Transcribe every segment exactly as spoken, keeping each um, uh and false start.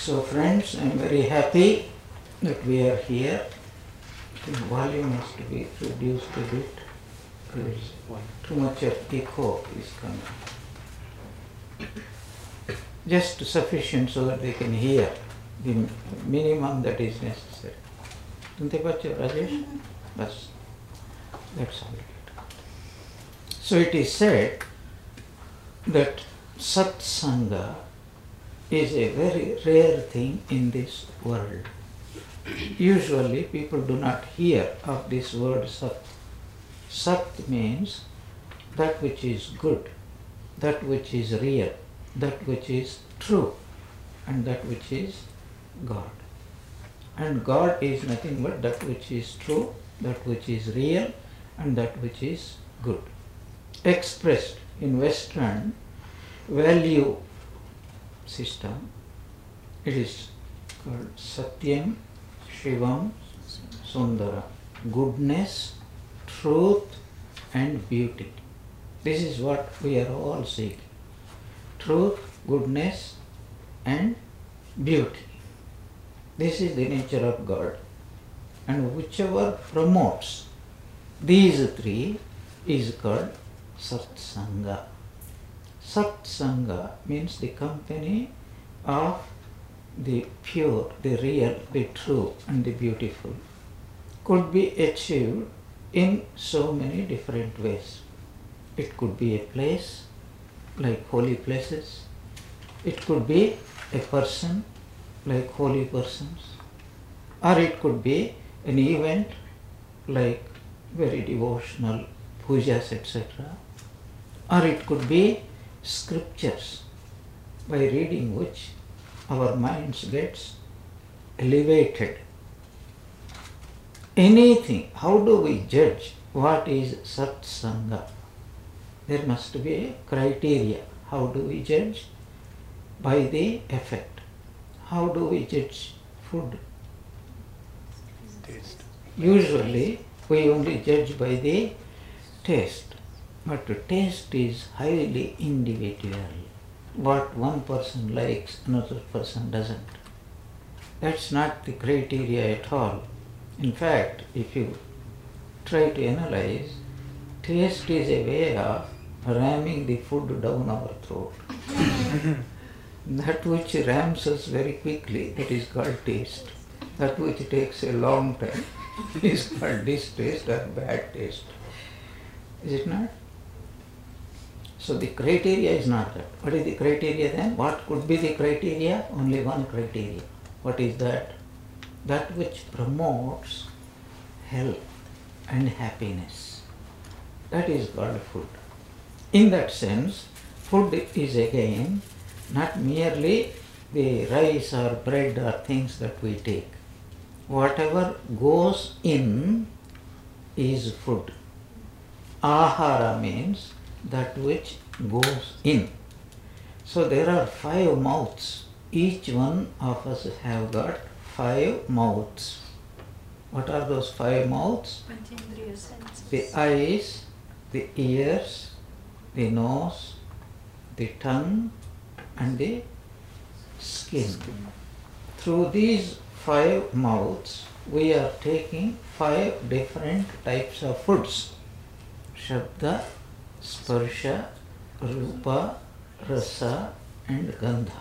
So friends, I am very happy that we are here. The volume has to be reduced a bit because too much of echo is coming. Just sufficient so that they can hear the minimum that is necessary. Don't you got your Rajesh? That's, that's all. So it is said that satsanga is a very rare thing in this world. Usually people do not hear of this word sat. Sat means that which is good, that which is real, that which is true, and that which is God. And God is nothing but that which is true, that which is real, and that which is good. Expressed in Western value system, it is called Satyam, Shivam, Sundara. Goodness, truth, and beauty. This is what we are all seeking. Truth, goodness, and beauty. This is the nature of God. And whichever promotes these three is called Satsanga. Satsanga means the company of the pure, the real, the true, and the beautiful. Could be achieved in so many different ways. It could be a place, like holy places. It could be a person, like holy persons. Or it could be an event, like very devotional pujas, et cetera. Or it could be scriptures, by reading which our minds gets elevated. Anything, how do we judge what is satsanga? There must be a criteria. How do we judge? By the effect. How do we judge food? Taste. Usually we only judge by the taste. But taste is highly individual. What one person likes, another person doesn't. That's not the criteria at all. In fact, if you try to analyze, taste is a way of ramming the food down our throat. That which rams us very quickly, that is called taste. That which takes a long time is called distaste or bad taste. Is it not? So the criteria is not that. What is the criteria then? What could be the criteria? Only one criteria. What is that? That which promotes health and happiness. That is called food. In that sense, food is again not merely the rice or bread or things that we take. Whatever goes in is food. Ahara means that which goes in. So there are five mouths. Each one of us have got five mouths. What are those five mouths? The eyes, the ears, the nose, the tongue, and the skin. Through these five mouths, we are taking five different types of foods. Shabda, Sparsha, Rupa, Rasa, and Gandha.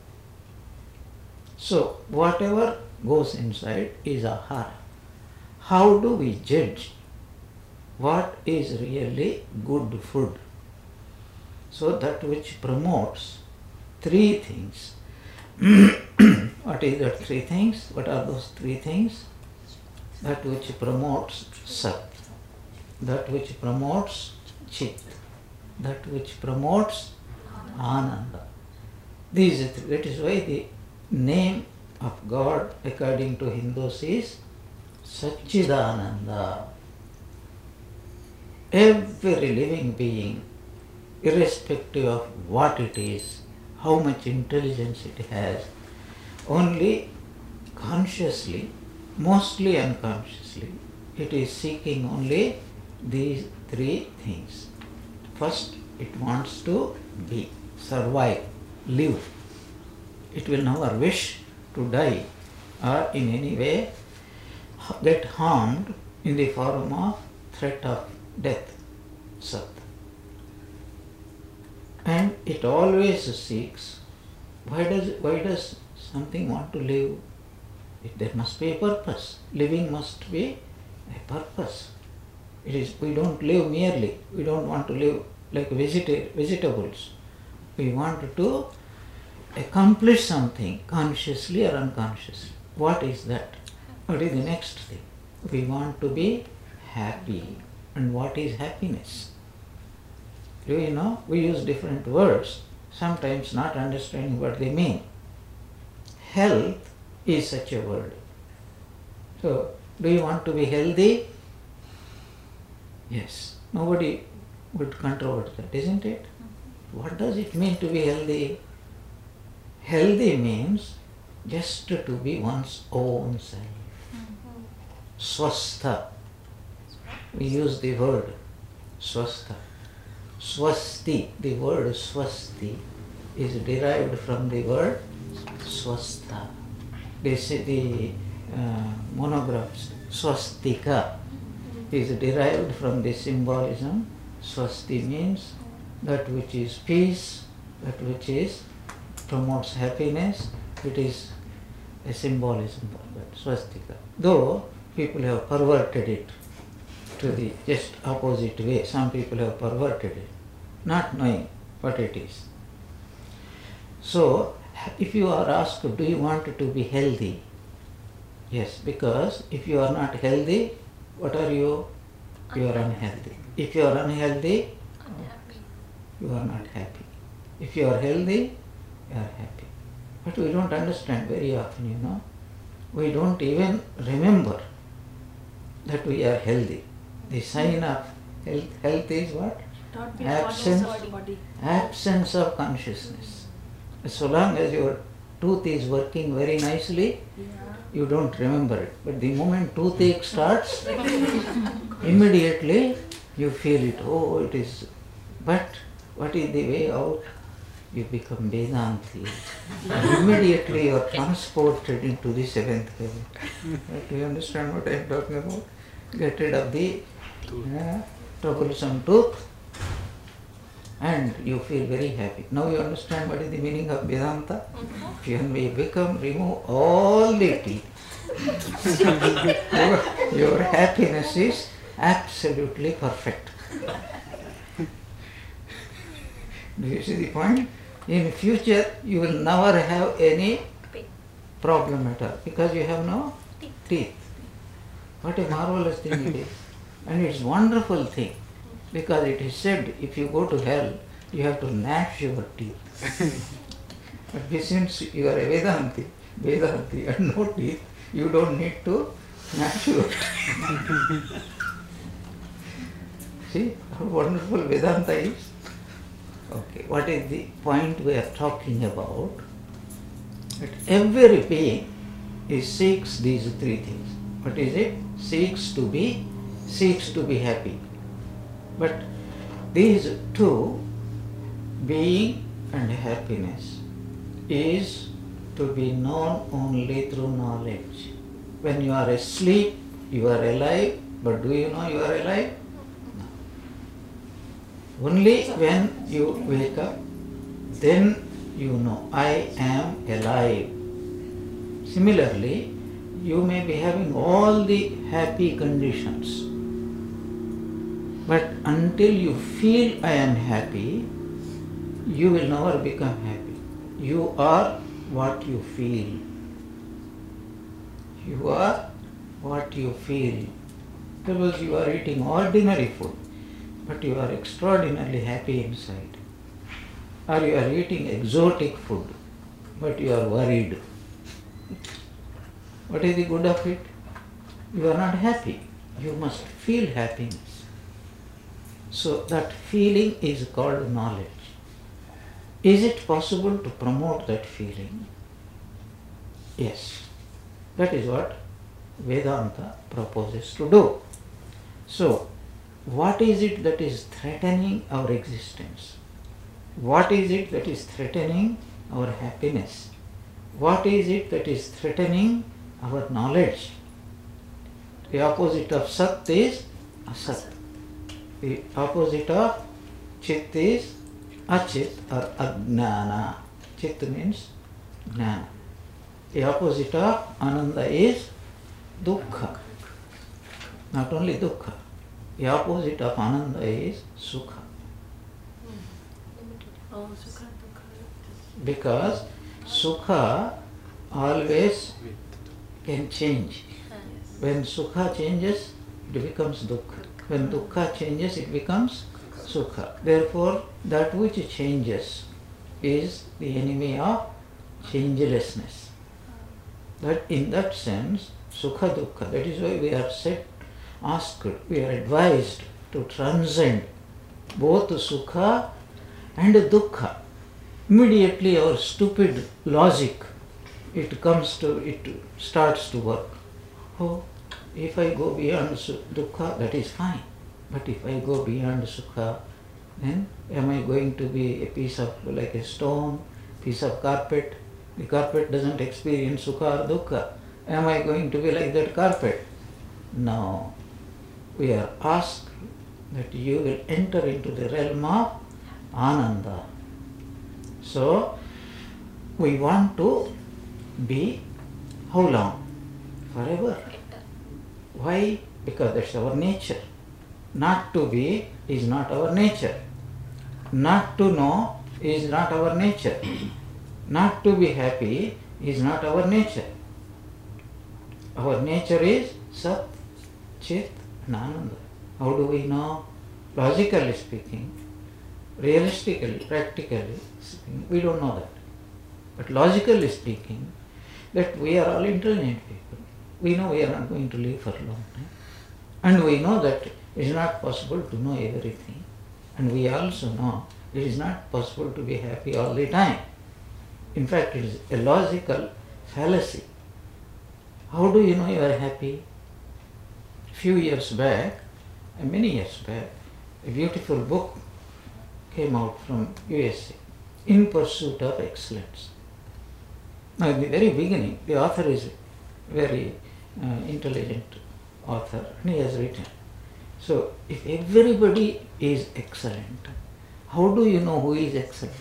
So, whatever goes inside is ahara. How do we judge what is really good food? So, that which promotes three things. What is that three things? What are those three things? That which promotes Sat, that which promotes Chit, that which promotes Ananda. These, that is why the name of God according to Hindus is Satchidananda. Every living being, irrespective of what it is, how much intelligence it has, only consciously, mostly unconsciously, it is seeking only these three things. First, it wants to be, survive, live. It will never wish to die or in any way get harmed in the form of threat of death, Sat. And it always seeks, why does, why does something want to live? It, there must be a purpose. Living must be a purpose. It is, we don't live merely. We don't want to live like vegeta- vegetables. We want to accomplish something consciously or unconsciously. What is that? What is the next thing? We want to be happy. And what is happiness? Do you know? We use different words, sometimes not understanding what they mean. Health is such a word. So, do you want to be healthy? Yes. Nobody would controvert that, isn't it? What does it mean to be healthy? Healthy means just to be one's own self. Swastha. We use the word swastha. Swasti, the word swasti is derived from the word swastha. They say the uh, monographs, swastika is derived from the symbolism. Swasti means that which is peace, that which is promotes happiness. It is a symbolism for that, swastika. Though people have perverted it to the just opposite way. Some people have perverted it, not knowing what it is. So, if you are asked, do you want to be healthy? Yes, because if you are not healthy, what are you? You are unhealthy. If you are unhealthy, Unhappy. you are not happy. If you are healthy, you are happy. But we don't understand very often, you know. We don't even remember that we are healthy. The sign of health, health is what? Not be Absence, conscious of body. absence of consciousness. So long as your tooth is working very nicely, Yeah. you don't remember it. But the moment toothache starts, immediately you feel it. Oh, it is. But what is the way out? You become Vedanti. Immediately you are transported into the seventh heaven. Do you understand what I am talking about? Get rid of the uh, troublesome tooth and you feel very happy. Now you understand what is the meaning of Vedanta? When we become, remove all the teeth. your, your happiness is absolutely perfect. Do you see the point? In future, you will never have any problem at all because you have no teeth. What a marvelous thing it is. And it's a wonderful thing because it is said if you go to hell, you have to gnash your teeth. But since you are a Vedanti, Vedanti and no teeth, you don't need to gnash your teeth. See how wonderful Vedanta is? Okay, what is the point we are talking about? That every being is seeks these three things. What is it? Seeks to be, seeks to be happy. But these two, being and happiness, is to be known only through knowledge. When you are asleep, you are alive, but do you know you are alive? Only when you wake up, then you know, I am alive. Similarly, you may be having all the happy conditions, but until you feel I am happy, you will never become happy. You are what you feel. You are what you feel. Suppose you are eating ordinary food, but you are extraordinarily happy inside. Or you are eating exotic food, but you are worried. What is the good of it? You are not happy. You must feel happiness. So that feeling is called knowledge. Is it possible to promote that feeling? Yes. That is what Vedanta proposes to do. So, what is it that is threatening our existence? What is it that is threatening our happiness? What is it that is threatening our knowledge? The opposite of Sat is Asat. The opposite of Chit is Achit or Ajnana. Chit means Jnana. The opposite of Ananda is Dukkha. Not only Dukkha. The opposite of Ananda is Sukha. Oh, Sukha, Dukkha. Because Sukha always can change. When Sukha changes, it becomes Dukkha. When Dukkha changes, it becomes Sukha. Therefore, that which changes is the enemy of changelessness. But in that sense, Sukha Dukkha, that is why we are said, asked, we are advised to transcend both Sukha and Dukkha. Immediately our stupid logic, it comes to, it starts to work. Oh, if I go beyond Dukkha, that is fine. But if I go beyond Sukha, then am I going to be a piece of, like a stone, piece of carpet? The carpet doesn't experience Sukha or Dukkha. Am I going to be like that carpet? No. We are asked that you will enter into the realm of Ananda. So, we want to be how long? Forever. Why? Because that's our nature. Not to be is not our nature. Not to know is not our nature. Not to be happy is not our nature. Our nature is Sat, Chit and Ananda. How do we know? Logically speaking, realistically, practically speaking, we don't know that. But logically speaking, that we are all intelligent people. We know we are not going to live for a long time. And we know that it is not possible to know everything. And we also know it is not possible to be happy all the time. In fact, it is a logical fallacy. How do you know you are happy? A few years back, many years back, a beautiful book came out from U S A, In Pursuit of Excellence. Now, in the very beginning, the author is a very uh, intelligent author, and he has written. So, if everybody is excellent, how do you know who is excellent?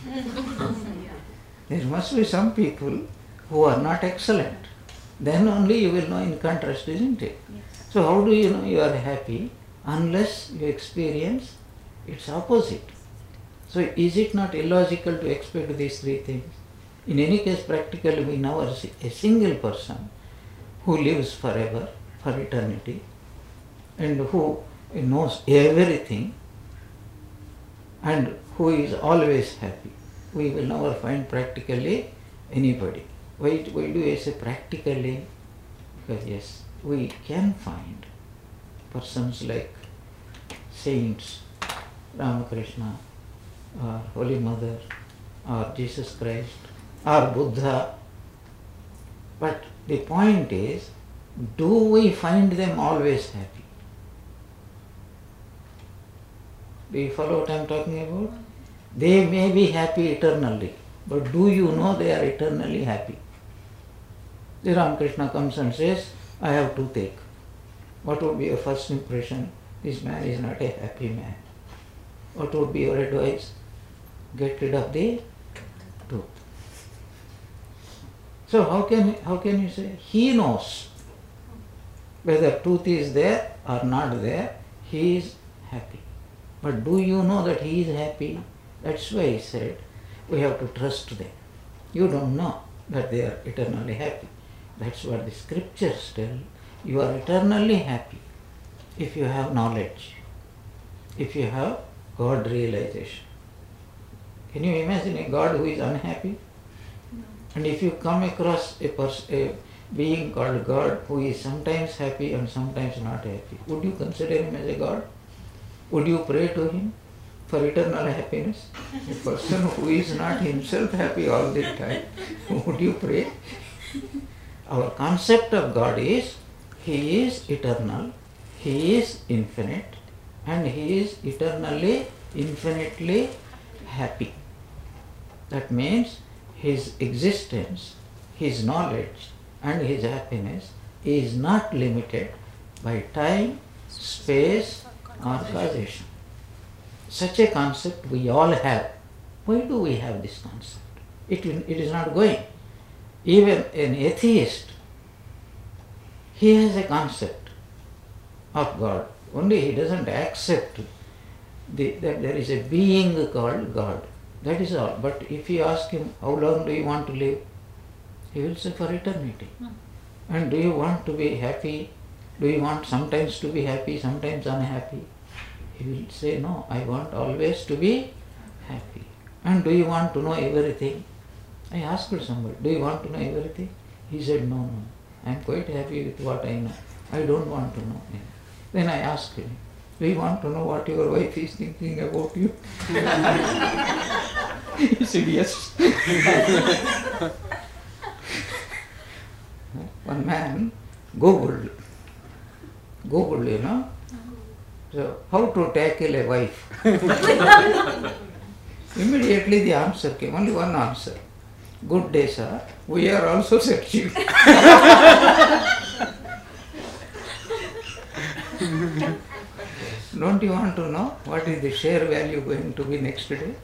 There must be some people who are not excellent. Then only you will know in contrast, isn't it? Yes. So, how do you know you are happy unless you experience its opposite? So, is it not illogical to expect these three things? In any case, practically we never see a single person who lives forever, for eternity, and who knows everything, and who is always happy. We will never find practically anybody. Why, why do I say practically? Because yes, we can find persons like saints, Ramakrishna, or Holy Mother, or Jesus Christ, or Buddha. But the point is, do we find them always happy? Do you follow what I am talking about? They may be happy eternally, but do you know they are eternally happy? The Ramakrishna comes and says, I have toothache. What would be your first impression? This man is not a happy man. What would be your advice? Get rid of the tooth. So how can, how can you say? He knows whether tooth is there or not there, he is happy. But do you know that he is happy? That's why he said, we have to trust them. You don't know that they are eternally happy. That's what the scriptures tell. You are eternally happy if you have knowledge, if you have God realization. Can you imagine a God who is unhappy? No. And if you come across a, pers- a being called God who is sometimes happy and sometimes not happy, would you consider him as a God? Would you pray to him for eternal happiness? A person who is not himself happy all the time, would you pray? Our concept of God is, he is eternal, he is infinite, and he is eternally, infinitely happy. That means his existence his knowledge and his happiness is not limited by time, space or causation. Such a concept we all have. Why do we have this concept? It, will- it is not going. Even an atheist, he has a concept of God. Only he doesn't accept the, that there is a being called God. That is all. But if you ask him, how long do you want to live? He will say, for eternity. And do you want to be happy? Do you want sometimes to be happy, sometimes unhappy? He will say, no, I want always to be happy. And do you want to know everything? I asked somebody, do you want to know everything? He said, no, no, I am quite happy with what I know. I don't want to know. Then I asked him, do you want to know what your wife is thinking about you? He said, yes. One man Googled, Googled, you know, so how to tackle a wife. Immediately the answer came, only one answer. Good day, sir. We are also searching. Don't you want to know what is the share value going to be next day?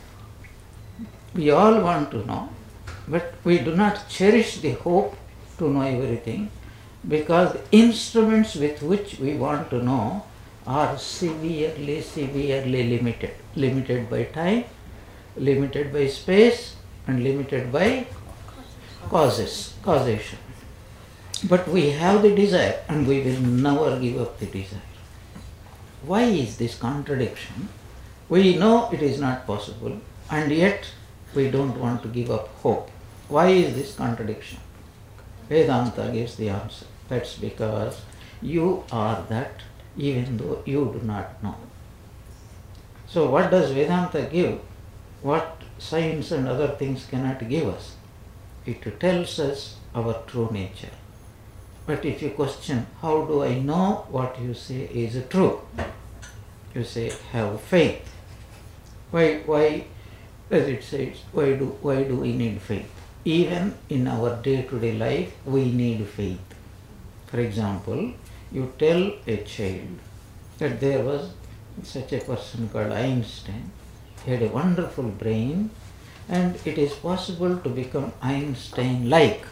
We all want to know, but we do not cherish the hope to know everything, because the instruments with which we want to know are severely, severely limited. Limited by time, limited by space, and limited by causes, causation. But we have the desire and we will never give up the desire. Why is this contradiction? We know it is not possible and yet we don't want to give up hope. Why is this contradiction? Vedanta gives the answer. That's because you are that even though you do not know. So what does Vedanta give? What science and other things cannot give us? It tells us our true nature. But if you question, how do I know what you say is true? You say, have faith. Why, why does it say, why do, why do we need faith? Even in our day-to-day life, we need faith. For example, you tell a child that there was such a person called Einstein. He had a wonderful brain and it is possible to become Einstein-like.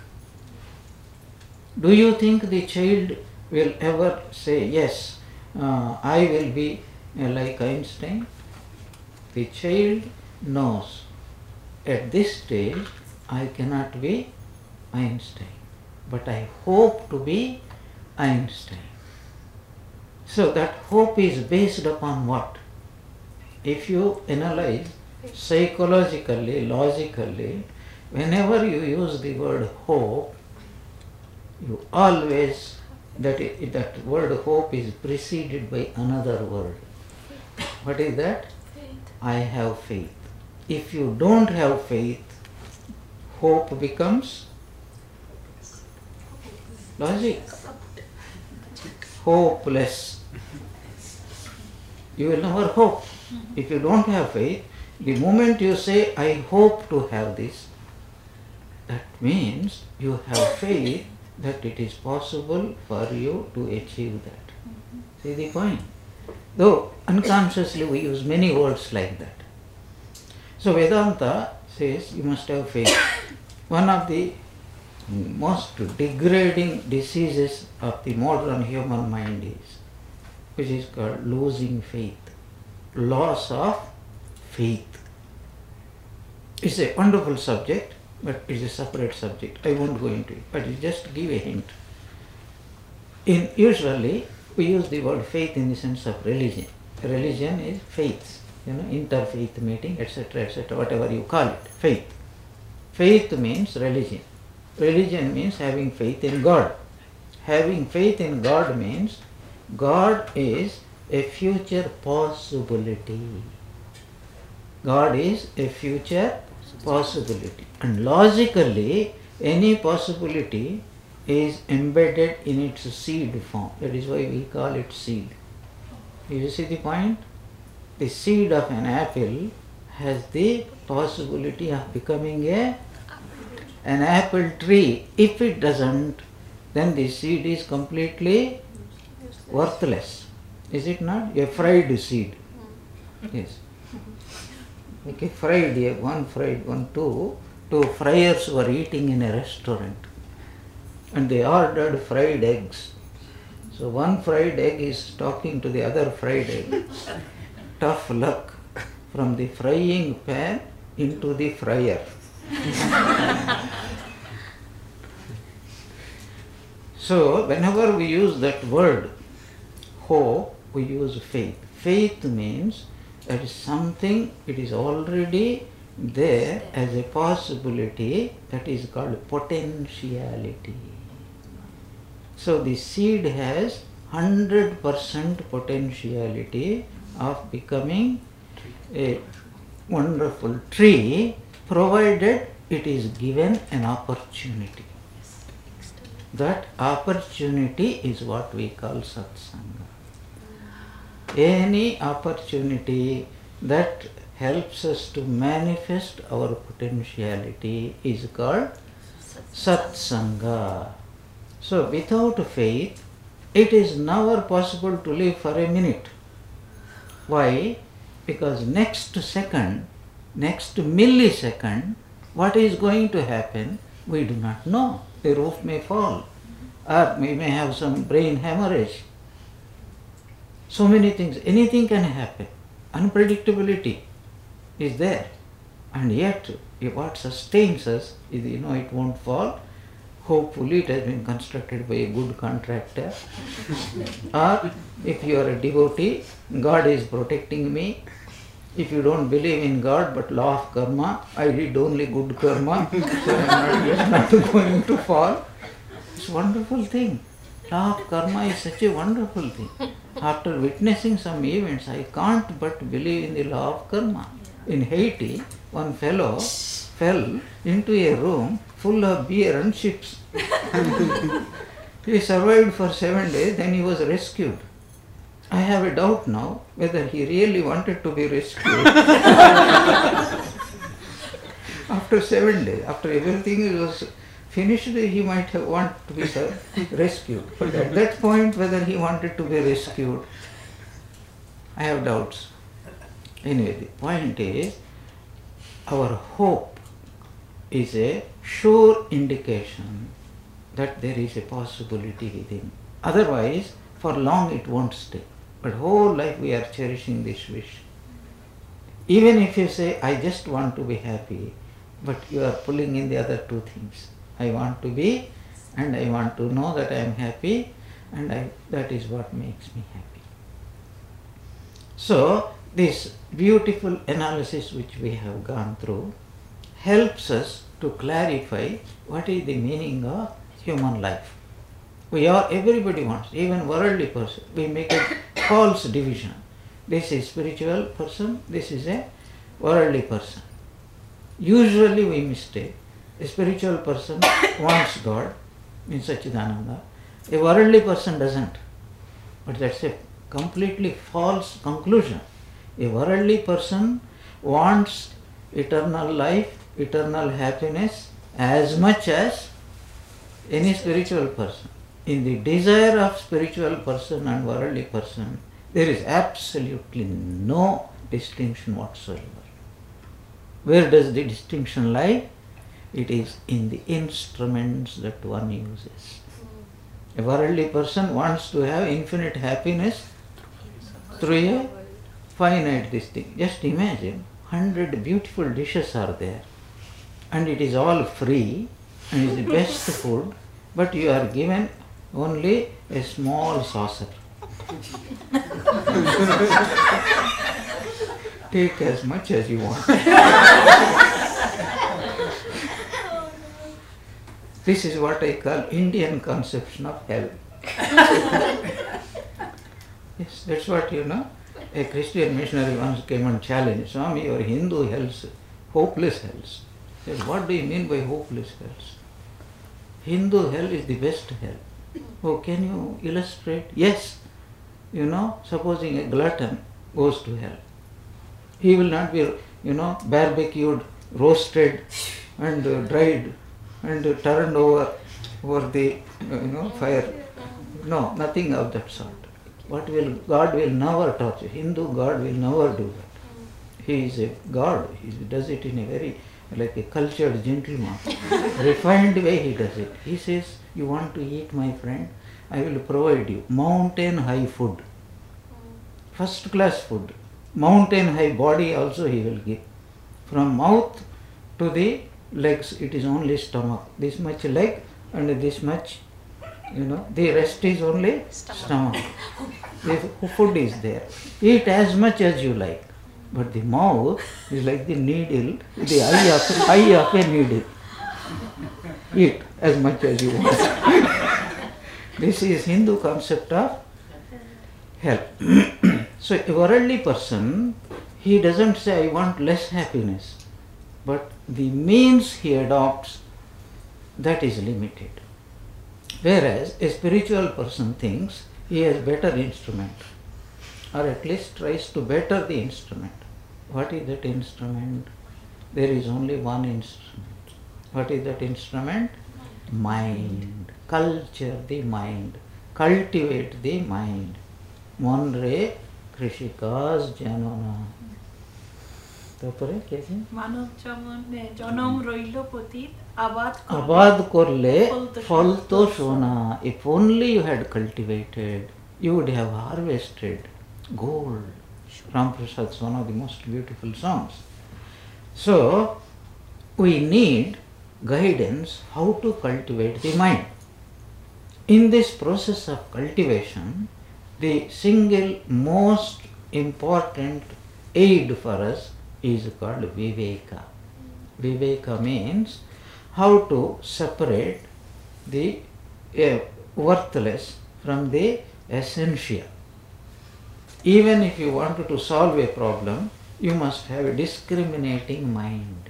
Do you think the child will ever say, yes, uh, I will be uh, like Einstein? The child knows at this stage I cannot be Einstein, but I hope to be Einstein. So that hope is based upon what? If you analyze psychologically, logically, whenever you use the word hope, you always, that, is, that word hope is preceded by another word. What is that? Faith. I have faith. If you don't have faith, hope becomes logic. Hopeless. You will never hope. If you don't have faith, the moment you say, I hope to have this, that means you have faith that it is possible for you to achieve that. See the point? Though unconsciously we use many words like that. So Vedanta says you must have faith. One of the most degrading diseases of the modern human mind is, which is called losing faith. Loss of faith. It's a wonderful subject, but it's a separate subject. I won't go into it, but it just give a hint. In usually we use the word faith in the sense of religion. Religion is faith, you know, interfaith meeting, et cetera, et cetera, whatever you call it, faith. Faith means religion. Religion means having faith in God. Having faith in God means God is a future possibility. God is a future possibility. And logically, any possibility is embedded in its seed form. That is why we call it seed. You see the point? The seed of an apple has the possibility of becoming a an apple tree, if it doesn't, then the seed is completely worthless. Is it not? A fried seed. Yes. Okay, fried, yeah, one fried, one, two. Two friars were eating in a restaurant and they ordered fried eggs. So one fried egg is talking to the other fried egg. Tough luck, from the frying pan into the fryer. So whenever we use that word hope, we use faith. Faith means that is something, it is already there as a possibility, that is called potentiality. So the seed has one hundred percent potentiality of becoming a wonderful tree, provided it is given an opportunity. That opportunity is what we call satsanga. Any opportunity that helps us to manifest our potentiality is called satsanga. So without faith, it is never possible to live for a minute. Why? Because next second, next millisecond, what is going to happen, we do not know. The roof may fall, or we may have some brain hemorrhage. So many things, anything can happen. Unpredictability is there. And yet, what sustains us is, you know, it won't fall. Hopefully it has been constructed by a good contractor. Or if you are a devotee, God is protecting me. If you don't believe in God but law of karma, I did only good karma, so I am not, not going to fall. It's a wonderful thing. Law of karma is such a wonderful thing. After witnessing some events, I can't but believe in the law of karma. In Haiti, one fellow fell into a room full of beer and chips. He survived for seven days, then he was rescued. I have a doubt now whether he really wanted to be rescued. After seven days, after everything was finished, he might have wanted to be rescued. But at that point, whether he wanted to be rescued, I have doubts. Anyway, the point is, our hope is a sure indication that there is a possibility within. Otherwise, for long it won't stay. But whole life we are cherishing this wish. Even if you say, I just want to be happy, but you are pulling in the other two things. I want to be, and I want to know that I am happy, and I, that is what makes me happy. So, this beautiful analysis which we have gone through helps us to clarify what is the meaning of human life. We are, everybody wants, even worldly person, we make a false division. This is spiritual person, this is a worldly person. Usually we mistake. A spiritual person wants God, means Sachidananda. A worldly person doesn't. But that's a completely false conclusion. A worldly person wants eternal life, eternal happiness as much as any spiritual person. In the desire of spiritual person and worldly person, there is absolutely no distinction whatsoever. Where does the distinction lie? It is in the instruments that one uses. A worldly person wants to have infinite happiness through a finite this thing. Just imagine, hundred beautiful dishes are there, and it is all free, and is the best food, but you are given only a small saucer. Take as much as you want. This is what I call Indian conception of hell. Yes, that's what, you know. A Christian missionary once came and challenged, Swami, your Hindu hells, hopeless hells. He said, what do you mean by hopeless hells? Hindu hell is the best hell. Oh, can you illustrate? Yes. You know, supposing a glutton goes to hell. He will not be, you know, barbecued, roasted and uh, dried and turned over over the you know fire. No, nothing of that sort. What will God will never touch. Hindu God will never do that. He is a God. He does it in a very like a cultured gentleman, refined way he does it. He says, "You want to eat, my friend? I will provide you mountain high food, first class food, mountain high body also he will give. From mouth to the legs, it is only stomach. This much leg and this much, you know, the rest is only stomach. The food is there. Eat as much as you like. But the mouth is like the needle, the eye of, eye of a needle. Eat as much as you want." This is Hindu concept of hell. So a worldly person, he doesn't say, "I want less happiness," but the means he adopts, that is limited. Whereas a spiritual person thinks he has better instrument, or at least tries to better the instrument. What is that instrument? There is only one instrument. What is that instrument? Mind. Culture the mind. Cultivate the mind. Monre Krishika's Janana. তারপরে কি আছে? মানব জন্মে জনম রইল পতিত আবাদ করলে আবাদ করলে ফল তো ফল তো সোনা. If only you had cultivated, you would have harvested gold. Ram Prasad is one of the most beautiful songs. So, we need guidance how to cultivate the mind. In this process of cultivation, the single most important aid for us is called Viveka. Viveka means how to separate the uh, worthless from the essential. Even if you wanted to solve a problem, you must have a discriminating mind.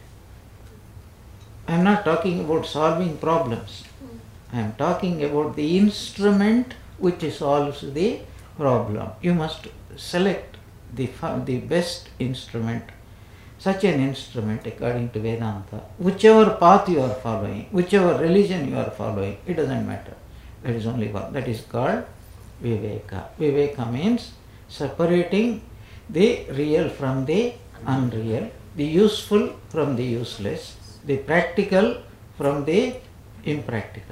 I am not talking about solving problems. I am talking about the instrument which solves the problem. You must select the, the best instrument. Such an instrument, according to Vedanta, whichever path you are following, whichever religion you are following, it doesn't matter. There is only one. That is called Viveka. Viveka means separating the real from the unreal, the useful from the useless, the practical from the impractical.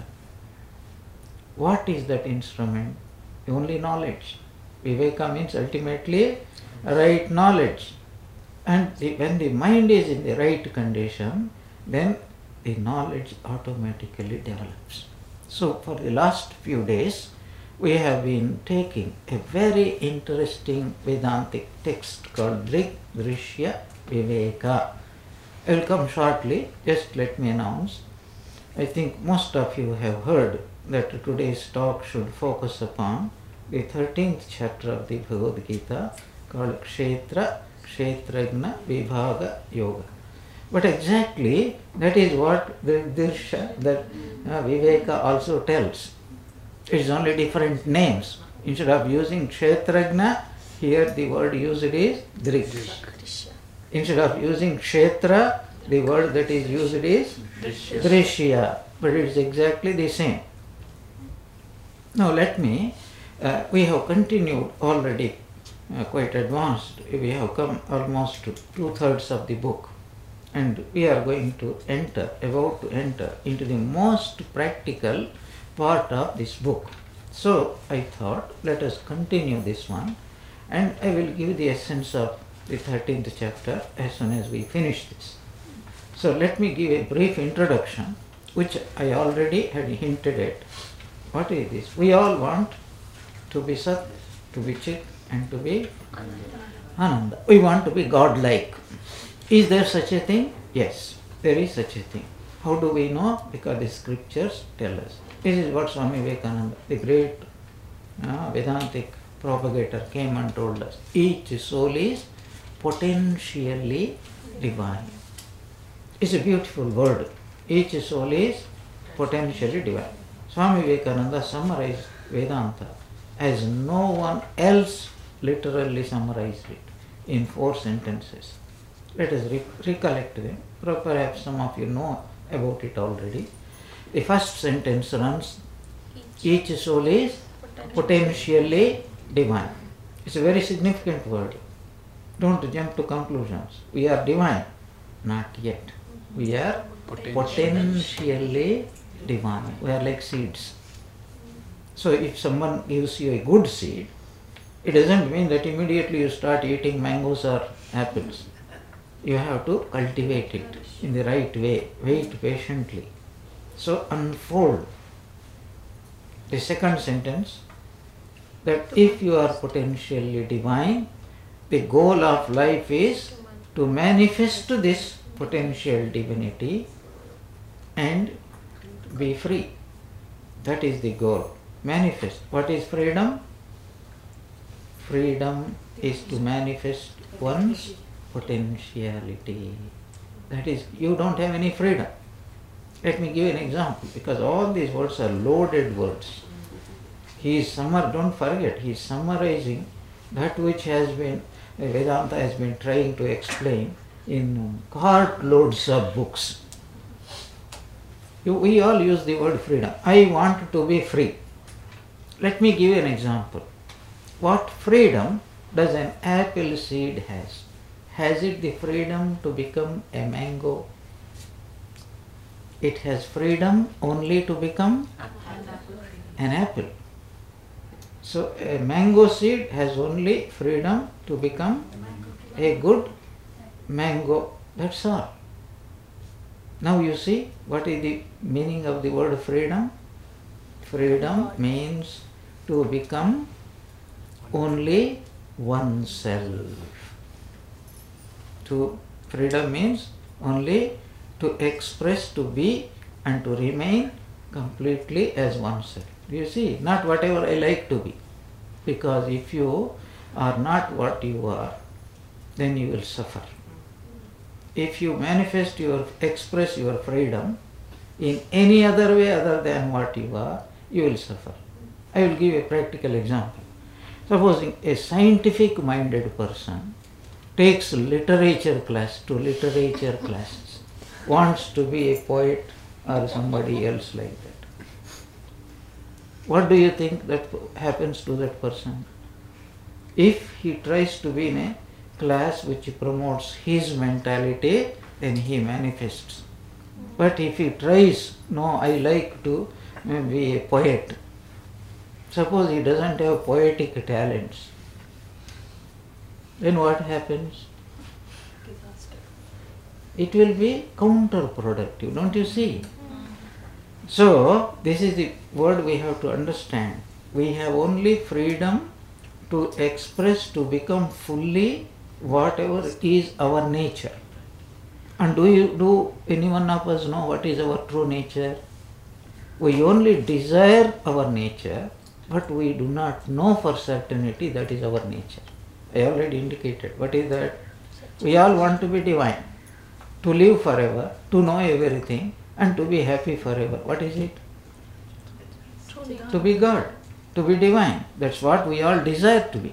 What is that instrument? Only knowledge. Viveka means ultimately right knowledge. And the, when the mind is in the right condition, then the knowledge automatically develops. So for the last few days, we have been taking a very interesting Vedantic text called Drig Drishya Viveka. I will come shortly, just let me announce. I think most of you have heard that today's talk should focus upon the thirteenth chapter of the Bhagavad Gita called Kshetra Kshetragna Vibhaga Yoga. But exactly that is what the Dirsha, that uh, Viveka also tells. It is only different names. Instead of using Kshetragna, here the word used is Drig. Instead of using Kshetra, the word that is used is Drishya. But it is exactly the same. Now let me, uh, we have continued already uh, quite advanced. We have come almost to two-thirds of the book. And we are going to enter, about to enter into the most practical part of this book. So I thought, let us continue this one, and I will give the essence of the thirteenth chapter as soon as we finish this. So let me give a brief introduction, which I already had hinted at. What is this? We all want to be Sat, to be Chit, and to be Ananda. We want to be God-like. Is there such a thing? Yes, there is such a thing. How do we know? Because the scriptures tell us. This is what Swami Vivekananda, the great uh, Vedantic propagator, came and told us. Each soul is potentially divine. It's a beautiful word. Each soul is potentially divine. Swami Vivekananda summarized Vedanta as no one else literally summarized it in four sentences. Let us re- recollect them. Perhaps some of you know about it already. The first sentence runs, each soul is potentially divine. It's a very significant word. Don't jump to conclusions. We are divine. Not yet. We are potentially divine. We are like seeds. So if someone gives you a good seed, it doesn't mean that immediately you start eating mangoes or apples. You have to cultivate it in the right way, wait patiently. So unfold. The second sentence, that if you are potentially divine, the goal of life is to manifest this potential divinity and be free. That is the goal. Manifest. What is freedom? Freedom is to manifest one's potentiality. That is, you don't have any freedom. Let me give an example, because all these words are loaded words. He is summar, don't forget, he is summarizing that which has been, Vedanta has been trying to explain in cartloads of books. You, we all use the word freedom. I want to be free. Let me give you an example. What freedom does an apple seed has? Has it the freedom to become a mango? It has freedom only to become an apple. So a mango seed has only freedom to become a good mango. That's all. Now you see what is the meaning of the word freedom? Freedom means to become only oneself. To freedom means only to express, to be and to remain completely as oneself. You see, not whatever I like to be. Because if you are not what you are, then you will suffer. If you manifest your, express your freedom in any other way other than what you are, you will suffer. I will give a practical example. Supposing a scientific minded person takes literature class to literature classes, wants to be a poet or somebody else like that. What do you think that happens to that person? If he tries to be in a class which promotes his mentality, then he manifests. But if he tries, no, I like to be a poet. Suppose he doesn't have poetic talents, then what happens? It will be counterproductive, don't you see? So, this is the word we have to understand. We have only freedom to express, to become fully whatever is our nature. And do you, do any one of us know what is our true nature? We only desire our nature, but we do not know for certainty that is our nature. I already indicated. What is that? We all want to be divine, to live forever, to know everything, and to be happy forever. What is it? To be God, to be divine. That's what we all desire to be.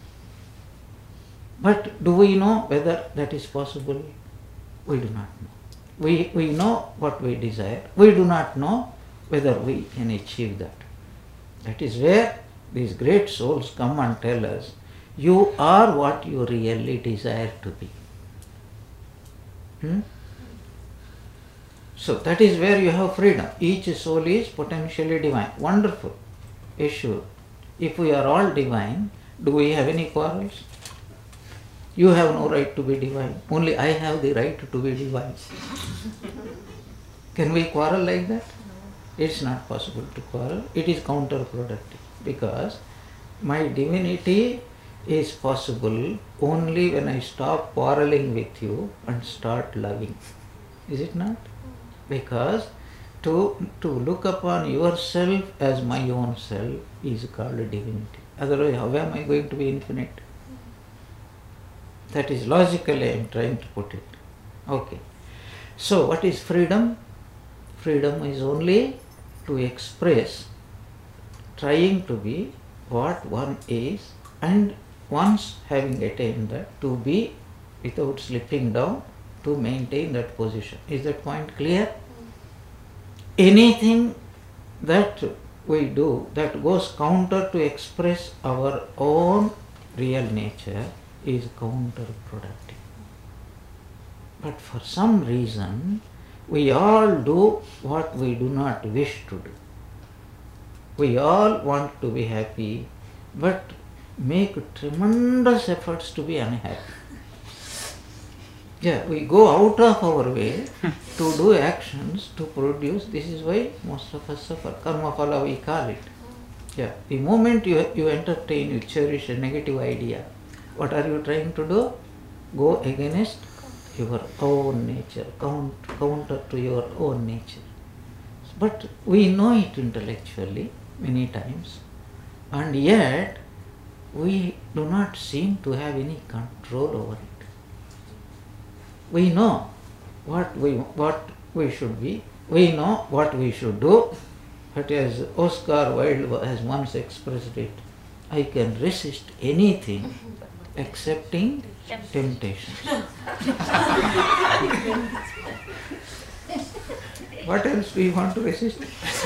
But do we know whether that is possible? We do not know. We, we know what we desire. We do not know whether we can achieve that. That is where these great souls come and tell us, you are what you really desire to be. Hmm? So that is where you have freedom. Each soul is potentially divine. Wonderful. Issue. If we are all divine, do we have any quarrels? You have no right to be divine. Only I have the right to be divine. Can we quarrel like that? It's not possible to quarrel. It is counterproductive, because my divinity is possible only when I stop quarreling with you and start loving. Is it not? Because to, to look upon yourself as my own self is called divinity. Otherwise, how am I going to be infinite? That is logically I am trying to put it. Okay. So what is freedom? Freedom is only to express, trying to be what one is, and once having attained that, to be without slipping down, to maintain that position. Is that point clear? anything that we do that goes counter to express our own real nature is counterproductive. But for some reason, we all do what we do not wish to do. We all want to be happy, but make tremendous efforts to be unhappy. Yeah, we go out of our way to do actions to produce. This is why most of us suffer. Karma phala we call it. Yeah, the moment you, you entertain, you cherish a negative idea, what are you trying to do? Go against your own nature, count, counter to your own nature. But we know it intellectually many times, and yet we do not seem to have any control over it. We know what we what we should be, we know what we should do, but as Oscar Wilde has once expressed it, I can resist anything excepting temptations. What else do you want to resist?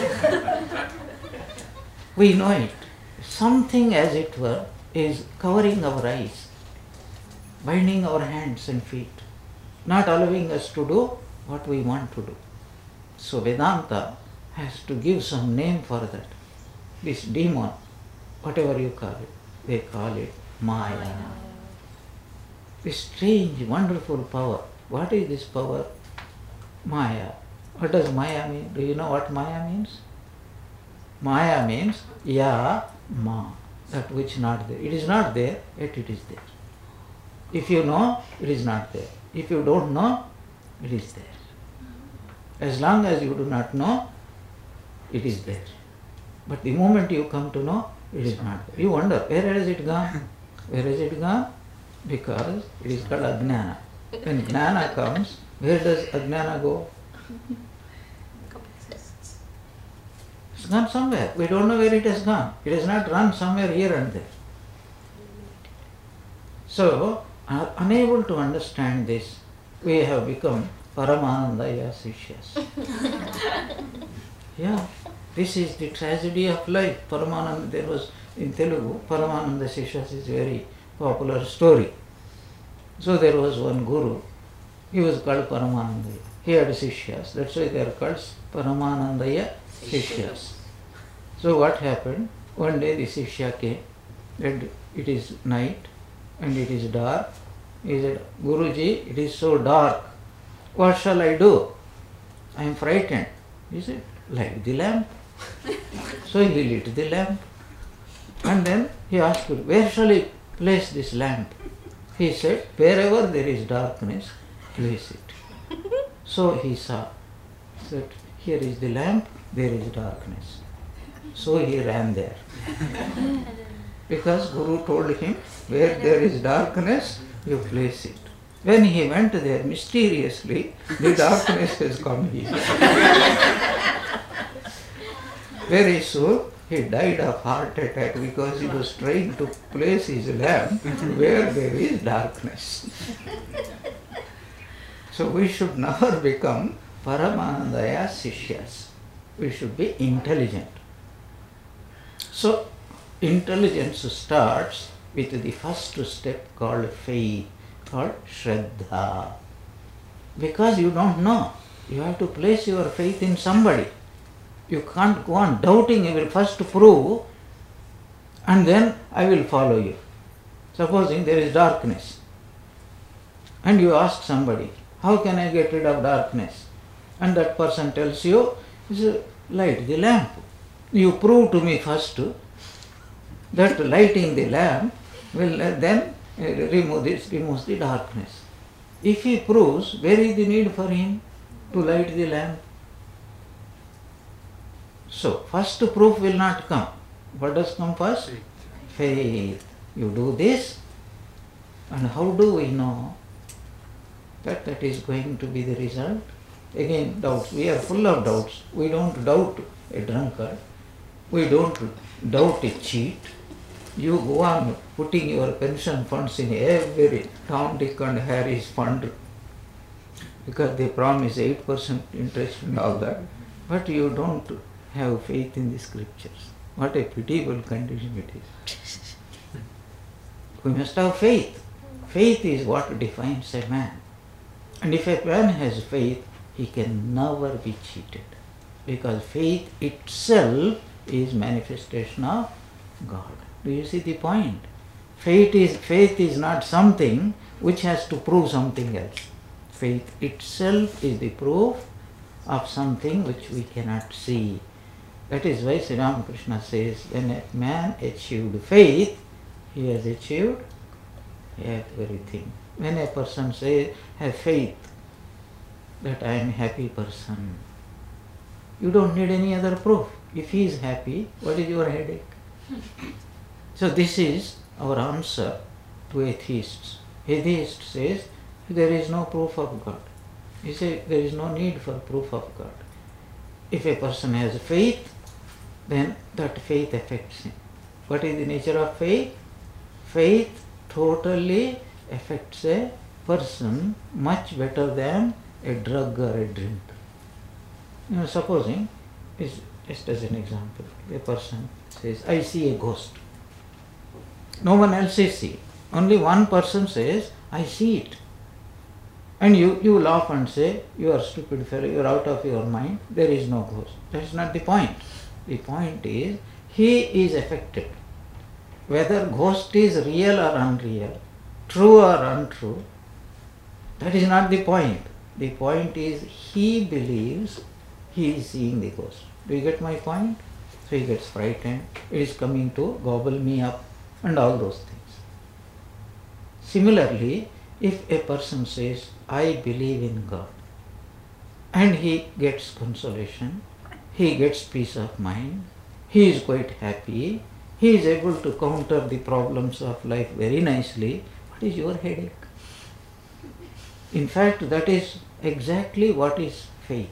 We know it. Something, as it were, is covering our eyes, binding our hands and feet, not allowing us to do what we want to do. So Vedanta has to give some name for that. This demon, whatever you call it, they call it Maya. This strange, wonderful power. What is this power? Maya. What does Maya mean? Do you know what Maya means? Maya means Ya Ma, that which not there. It is not there, yet it is there. If you know, it is not there. If you don't know, it is there. As long as you do not know, it is there. But the moment you come to know, it is not there. You wonder, where has it gone? Where has it gone? Because it is called Ajnana. When Jnana comes, where does Ajnana go? It's gone somewhere. We don't know where it has gone. It has not run somewhere here and there. So, uh, unable to understand this, we have become Paramanandaya Sishyas. Yeah, this is the tragedy of life. Paramananda, there was in Telugu, Paramananda Sishyas is a very popular story. So there was one guru, he was called Paramanandaya. He had Sishyas, that's why they are called Paramanandaya Sishyas. So what happened? One day the Sishya came, and it is night and it is dark. He said, Guruji, it is so dark. What shall I do? I am frightened. He said, light the lamp. So he lit the lamp. And then he asked, where shall I place this lamp? He said, wherever there is darkness, place it. So he saw, said, here is the lamp, there is darkness. So he ran there. Because Guru told him, where there is darkness, you place it. When he went there, mysteriously, the darkness has come here. Very soon, he died of heart attack because he was trying to place his lamp where there is darkness. So we should never become Paramanandaya Sishyas. We should be intelligent. So, intelligence starts with the first step called faith, called Shraddha. Because you don't know, you have to place your faith in somebody. You can't go on doubting, you will first prove and then I will follow you. Supposing there is darkness and you ask somebody, how can I get rid of darkness? And that person tells you, light the lamp. You prove to me first that lighting the lamp will then remove this, removes the darkness. If he proves, where is the need for him to light the lamp? So, first proof will not come. What does come first? Faith. You do this, and how do we know that that is going to be the result? Again, doubts. We are full of doubts. We don't doubt a drunkard. We don't doubt a cheat. You go on putting your pension funds in every Tom, Dick and Harry's fund because they promise eight percent interest and all that. but you don't have faith in the scriptures. What a pitiable condition it is. We must have faith. Faith is what defines a man. And if a man has faith, he can never be cheated. Because faith itself is manifestation of God. Do you see the point? Faith is, faith is not something which has to prove something else. Faith itself is the proof of something which we cannot see. That is why Sri Ramakrishna says, when a man achieved faith, he has achieved everything. When a person says, have faith that I am a happy person, you don't need any other proof. If he is happy, what is your headache? So this is our answer to atheists. Atheist says, there is no proof of God. He says, there is no need for proof of God. If a person has faith, then that faith affects him. What is the nature of faith? Faith totally affects a person much better than a drug or a drink. You know, supposing, just as an example, a person says, I see a ghost. No one else is seeing. Only one person says, I see it. And you, you laugh and say, you are stupid fellow, you are out of your mind, there is no ghost. That is not the point. The point is, he is affected. Whether ghost is real or unreal, true or untrue, that is not the point. The point is, he believes he is seeing the ghost. Do you get my point? So he gets frightened, it is coming to gobble me up, and all those things. Similarly, if a person says, I believe in God, and he gets consolation, he gets peace of mind, he is quite happy, he is able to counter the problems of life very nicely, what is your headache? In fact, that is exactly what is faith.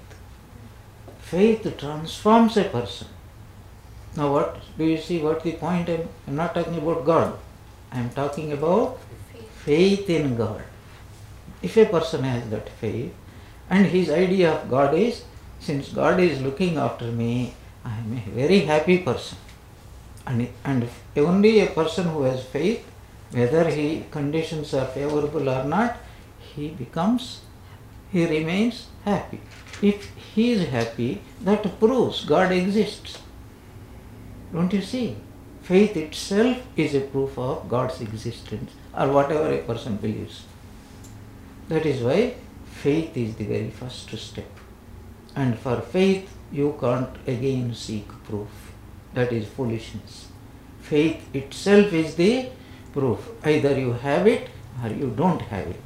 Faith transforms a person. Now what, do you see what the point? I am not talking about God. I am talking about faith in God. If a person has that faith, and his idea of God is, since God is looking after me, I am a very happy person. And, and if only a person who has faith, whether he conditions are favorable or not, he becomes, he remains happy. If he is happy, that proves God exists. Don't you see? Faith itself is a proof of God's existence, or whatever a person believes. That is why faith is the very first step. And for faith, you can't again seek proof. That is foolishness. Faith itself is the proof. Either you have it or you don't have it.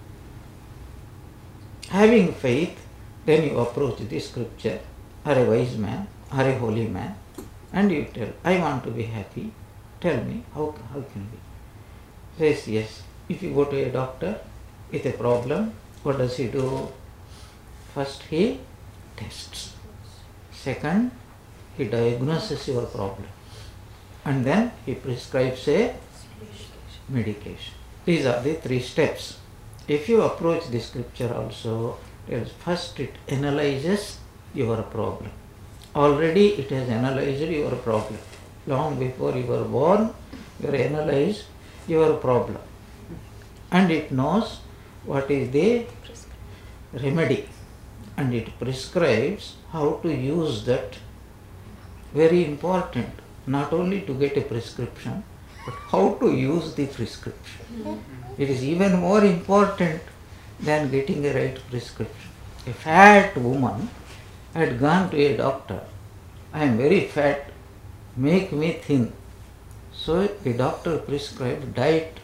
Having faith, then you approach the scripture, or a wise man, or a holy man, and you tell, I want to be happy. Tell me, how, how can we? Says, yes. If you go to a doctor with a problem, what does he do? First he tests. Second, he diagnoses your problem. And then he prescribes a medication. These are the three steps. If you approach the scripture also, first it analyzes your problem. Already it has analyzed your problem. Long before you were born, you analyzed your problem. And it knows what is the remedy. And it prescribes how to use that. Very important, not only to get a prescription, but how to use the prescription. It is even more important than getting a right prescription. A fat woman had gone to a doctor. I am very fat, make me thin. So the doctor prescribed diet.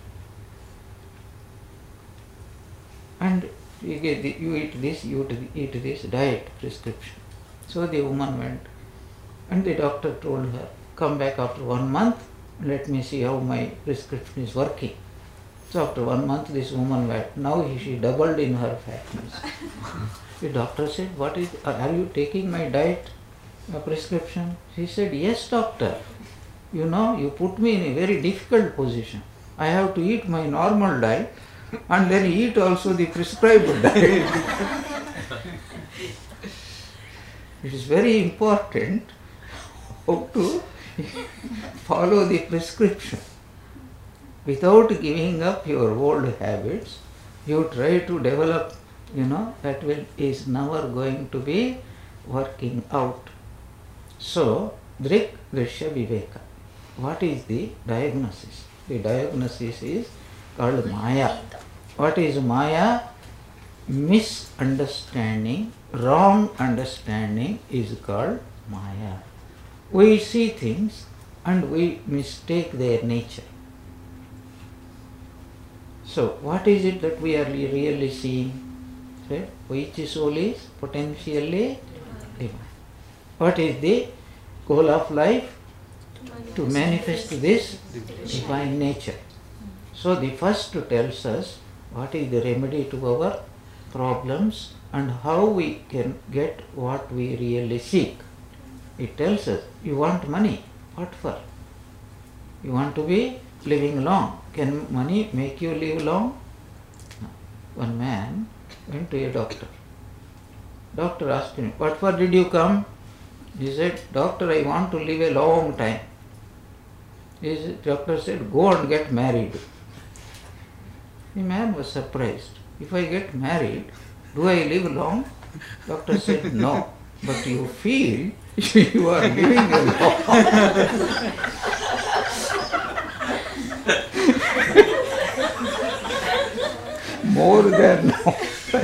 And you, get the, you eat this, you eat this, diet prescription. So the woman went, and the doctor told her, come back after one month, let me see how my prescription is working. So after one month this woman went, now she doubled in her fatness. The doctor said, what is, are you taking my diet uh, prescription? She said, yes doctor. You know, you put me in a very difficult position. I have to eat my normal diet and then eat also the prescribed diet. It is very important how to follow the prescription. Without giving up your old habits, you try to develop, you know, that will is never going to be working out. So, Drik Drishya Viveka. What is the diagnosis? The diagnosis is called Maya. What is Maya? Misunderstanding, wrong understanding is called Maya. We see things and we mistake their nature. So, what is it that we are really seeing? So, which soul is potentially divine. What is the goal of life? To manifest this divine nature. So, the first tells us what is the remedy to our problems and how we can get what we really seek. It tells us, you want money, what for? You want to be living long. Can money make you live long? No. One man went to a doctor. Doctor asked him, what for did you come? He said, doctor, I want to live a long time. His doctor said, go and get married. The man was surprised. If I get married, do I live long? Doctor said, no, but you feel you are living a long. More than now.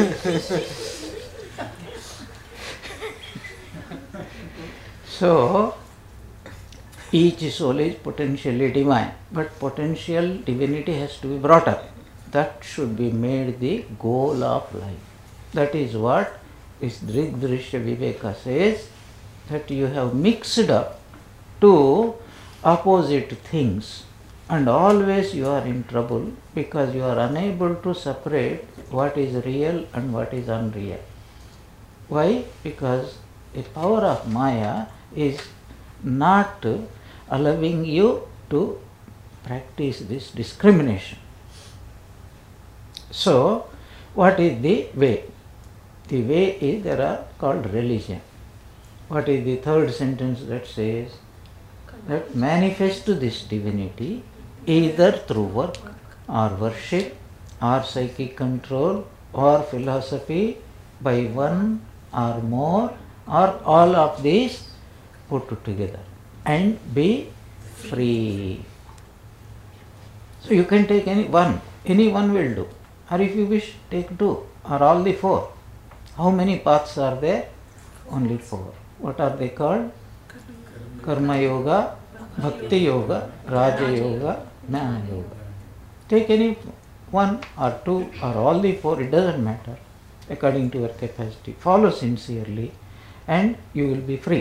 So, each soul is potentially divine, but potential divinity has to be brought up. That should be made the goal of life. That is what this Drik Drishya Viveka says, that you have mixed up two opposite things and always you are in trouble because you are unable to separate what is real and what is unreal. Why? Because the power of Maya is not allowing you to practice this discrimination. So, what is the way? The way is, there are called religion. What is the third sentence that says? That manifest this divinity either through work or worship or psychic control or philosophy by one or more or all of these put together and be free. So you can take any one, any one will do, or if you wish take two or all the four. How many paths are there? Only four. What are they called? Karma Yoga, Bhakti Yoga, Raja Yoga, Jnana Yoga. Take any one or two or all the four, it doesn't matter, according to your capacity. Follow sincerely and you will be free.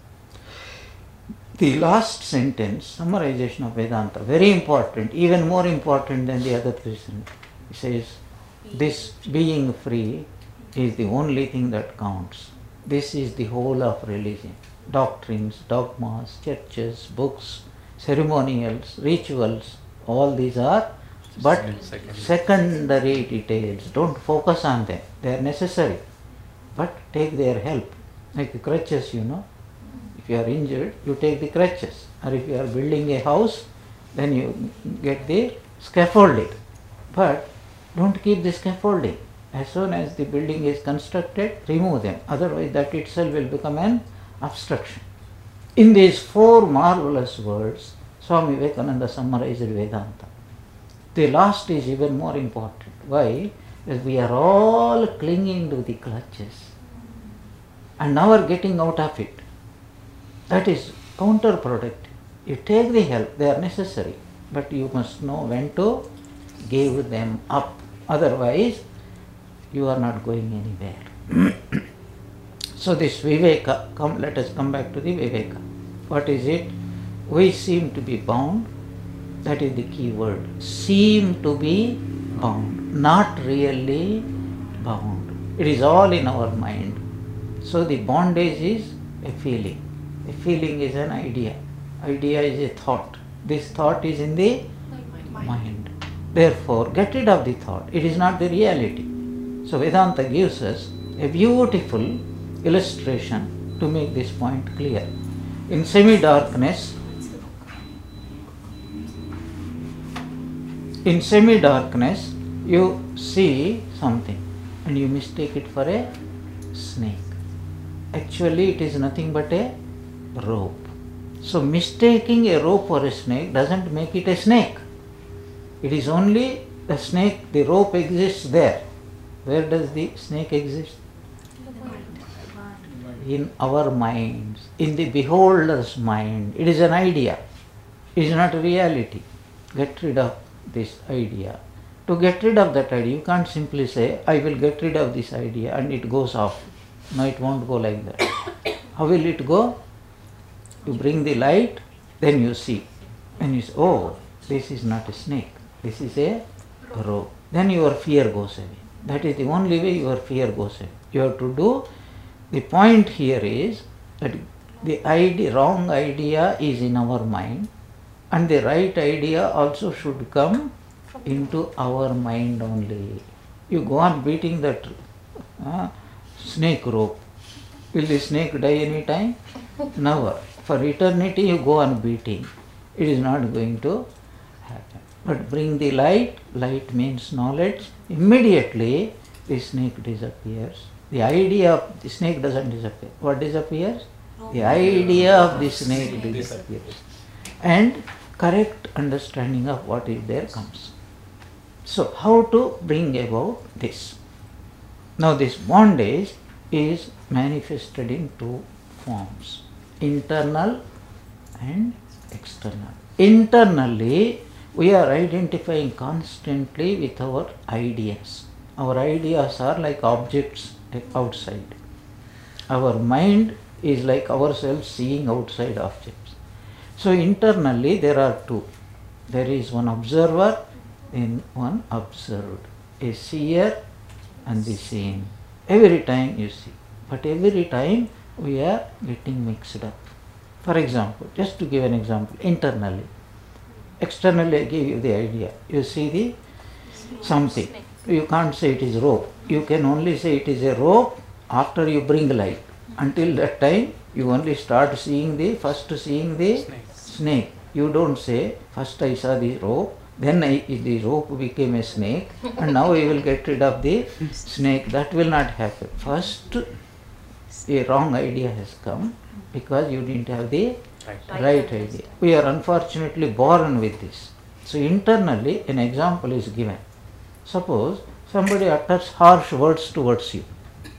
The last sentence, summarization of Vedanta, very important, even more important than the other three sentences. It says, this being free is the only thing that counts. This is the whole of religion. Doctrines, dogmas, churches, books, ceremonials, rituals, all these are but secondary details. Don't focus on them. They are necessary, but take their help. Like the crutches, you know. If you are injured, you take the crutches. Or if you are building a house, then you get the scaffolding. But don't keep the scaffolding. As soon as the building is constructed, remove them. Otherwise, that itself will become an obstruction. In these four marvelous words, Swami Vivekananda summarized Vedanta. The last is even more important. Why? Because we are all clinging to the clutches and never getting out of it. That is counterproductive. You take the help, they are necessary, but you must know when to give them up. Otherwise, you are not going anywhere. So this Viveka, come, let us come back to the Viveka. What is it? We seem to be bound. That is the key word. Seem to be bound, not really bound. It is all in our mind. So the bondage is a feeling. A feeling is an idea. Idea is a thought. This thought is in the mind. Therefore, get rid of the thought. It is not the reality. So Vedanta gives us a beautiful illustration to make this point clear. In semi-darkness, in semi-darkness, you see something and you mistake it for a snake. Actually, it is nothing but a rope. So, mistaking a rope for a snake doesn't make it a snake. It is only the snake, the rope exists there. Where does the snake exist? In our minds, in the beholder's mind. It is an idea. It is not a reality. Get rid of this idea. To get rid of that idea, you can't simply say, I will get rid of this idea and it goes off. No, it won't go like that. How will it go? You bring the light, then you see. And you say, oh, this is not a snake. This is a rope. Then your fear goes away. That is the only way your fear goes away. You have to do, the point here is that the idea, wrong idea is in our mind, and the right idea also should come into our mind only. You go on beating that uh, snake rope. Will the snake die any time? Never. For eternity you go on beating. It is not going to happen. But bring the light. Light means knowledge. Immediately the snake disappears. The idea of the snake doesn't disappear. What disappears? The idea of the snake disappears. And correct understanding of what is there comes. So, how to bring about this? Now, this bondage is manifested in two forms, internal and external. Internally, we are identifying constantly with our ideas. Our ideas are like objects outside. Our mind is like ourselves seeing outside objects. So, internally there are two. There is one observer and one observed, a seer and the seen. Every time you see, but every time we are getting mixed up. For example, just to give an example, internally, externally I give you the idea. You see the something. You can't say it is rope. You can only say it is a rope after you bring light. Until that time, you only start seeing the, first seeing the snake. You don't say, first I saw the rope, then I, the rope became a snake, and now I will get rid of the snake. That will not happen. First, a wrong idea has come because you didn't have the right, right idea. We are unfortunately born with this. So, internally, an example is given. Suppose somebody utters harsh words towards you.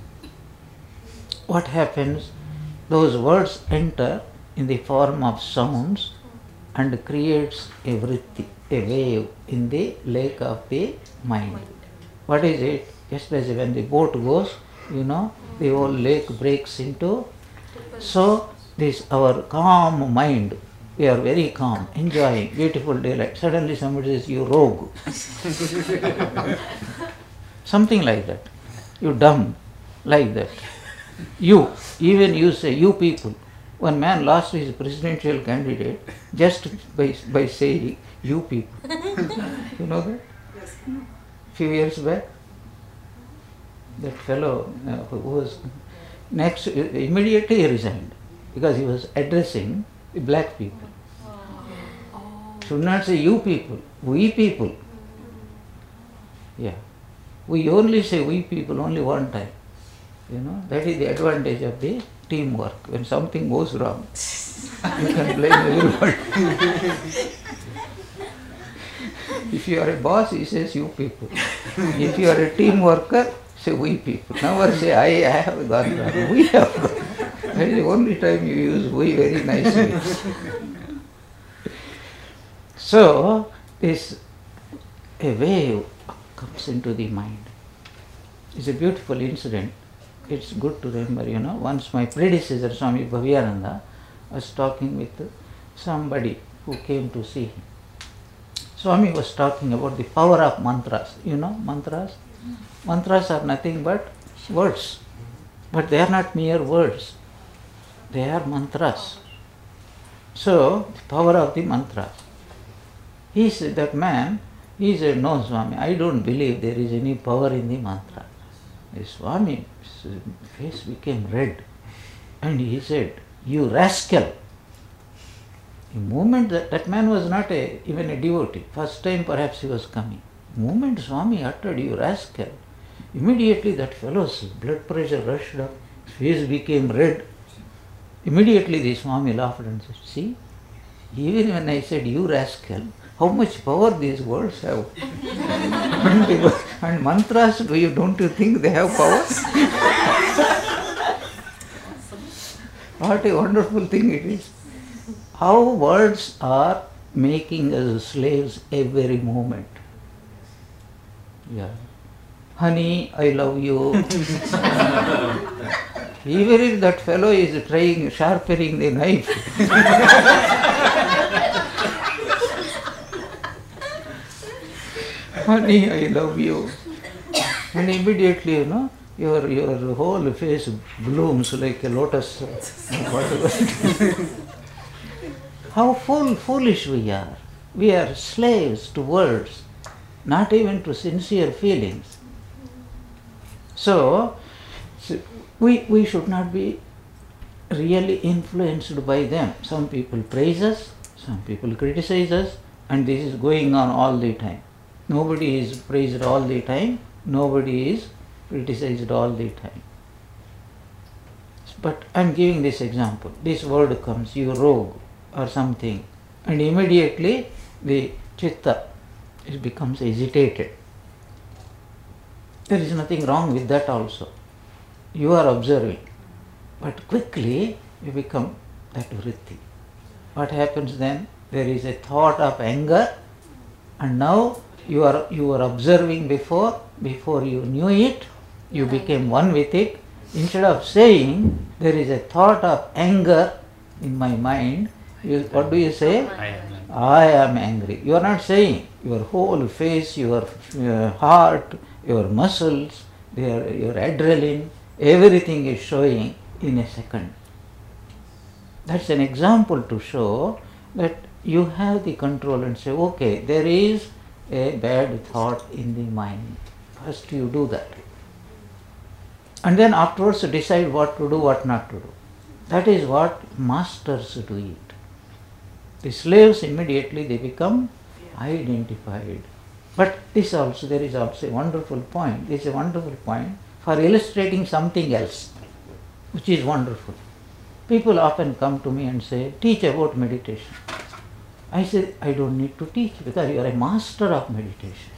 What happens? Those words enter in the form of sounds and creates a vritti, a wave in the lake of the mind. What is it? Just as when the boat goes, you know, the whole lake breaks into. So, this our calm mind, we are very calm, enjoying beautiful daylight. Suddenly somebody says, you rogue. Something like that. You dumb, like that. You, even you say, you people. One man lost his presidential candidate just by, by saying, you people. You know that? Yes. Few years back, that fellow uh, who was next, immediately he resigned because he was addressing the black people. Should not say you people, we people. Yeah. We only say we people only one time. You know, that is the advantage of the teamwork. When something goes wrong, you can blame everyone. If you are a boss, he says you people. If you are a team worker, say we people. Never say I, I have gone wrong. We have gone. That is the only time you use we very nicely. So, this a wave comes into the mind. It's a beautiful incident. It's good to remember, you know. Once my predecessor, Swami Bhavyananda, was talking with somebody who came to see him. Swami was talking about the power of mantras. You know, mantras? Mantras are nothing but words. But they are not mere words. They are mantras. So, the power of the mantras. He said, that man, he said, no Swami, I don't believe there is any power in the mantra. The Swami's face became red. and he said, "You rascal." The moment that, that man was not a, even a devotee, first time perhaps he was coming. The moment Swami uttered, "You rascal," immediately that fellow's blood pressure rushed up, his face became red. Immediately the Swami laughed and said, "See, even when I said, 'You rascal,' how much power these words have." and, they, and mantras, do you, don't you think they have power? What a wonderful thing it is. How words are making us slaves every moment. Yeah. Honey, I love you. Even if that fellow is trying, sharpening the knife. Honey, I love you. And immediately, you know, your, your whole face blooms like a lotus. Whatever. How fool, foolish we are. We are slaves to words, not even to sincere feelings. So, so we, we should not be really influenced by them. Some people praise us, some people criticize us, and this is going on all the time. Nobody is praised all the time, nobody is criticized all the time. But I am giving this example. This word comes, you rogue or something, and immediately the chitta, it becomes agitated. There is nothing wrong with that also. You are observing, but quickly you become that vritti. What happens then? There is a thought of anger, and now you are you are observing before, before you knew it, you became one with it. Instead of saying, there is a thought of anger in my mind, you, what do you say? I am angry. I am angry. You are not saying. Your whole face, your, your heart, your muscles, their, your adrenaline, everything is showing in a second. That's an example to show that you have the control and say, okay, there is a bad thought in the mind. First you do that. And then afterwards decide what to do, what not to do. That is what masters do it. The slaves immediately they become identified. But this also, there is also a wonderful point. This is a wonderful point for illustrating something else, which is wonderful. People often come to me and say, teach about meditation. I say, I don't need to teach because you are a master of meditation.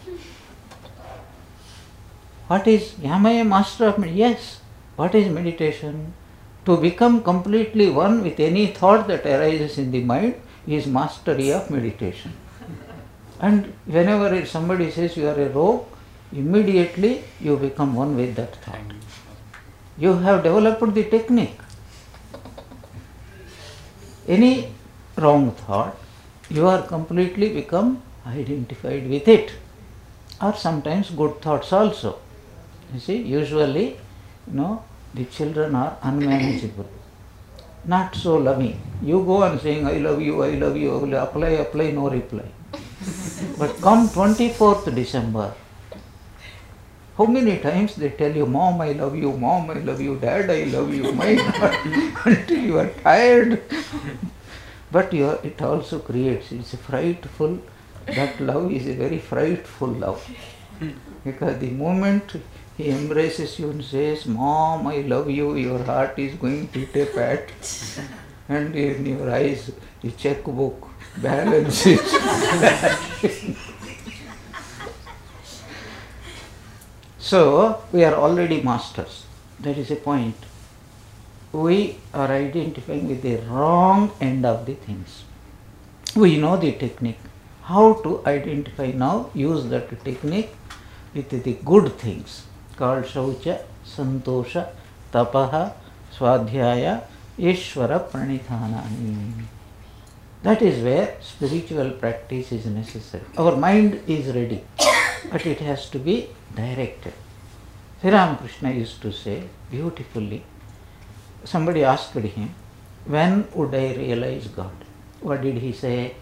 What is, am I a master of meditation? Yes. What is meditation? To become completely one with any thought that arises in the mind is mastery of meditation. And whenever somebody says you are a rogue, immediately you become one with that thought. You have developed the technique. Any wrong thought, you are completely become identified with it. Or sometimes good thoughts also. You see, usually, you know, the children are unmanageable, not so loving. You go on saying, I love you, I love you, apply, apply, no reply. But come twenty-fourth December, how many times they tell you, Mom, I love you, Mom, I love you, Dad, I love you, my God, until you are tired. But you are, it also creates, it's a frightful, that love is a very frightful love. Because the moment he embraces you and says, Mom, I love you, your heart is going to hit a pat. And in your eyes, the checkbook balances. So, we are already masters. That is a point. We are identifying with the wrong end of the things. We know the technique. How to identify now, use that technique with the good things called Shaucha, Santosha, Tapaha, Swadhyaya, Ishvara Pranithanani. That is where spiritual practice is necessary. Our mind is ready, but it has to be directed. Sri Ramakrishna used to say beautifully, somebody asked him, when would I realize God? What did he say?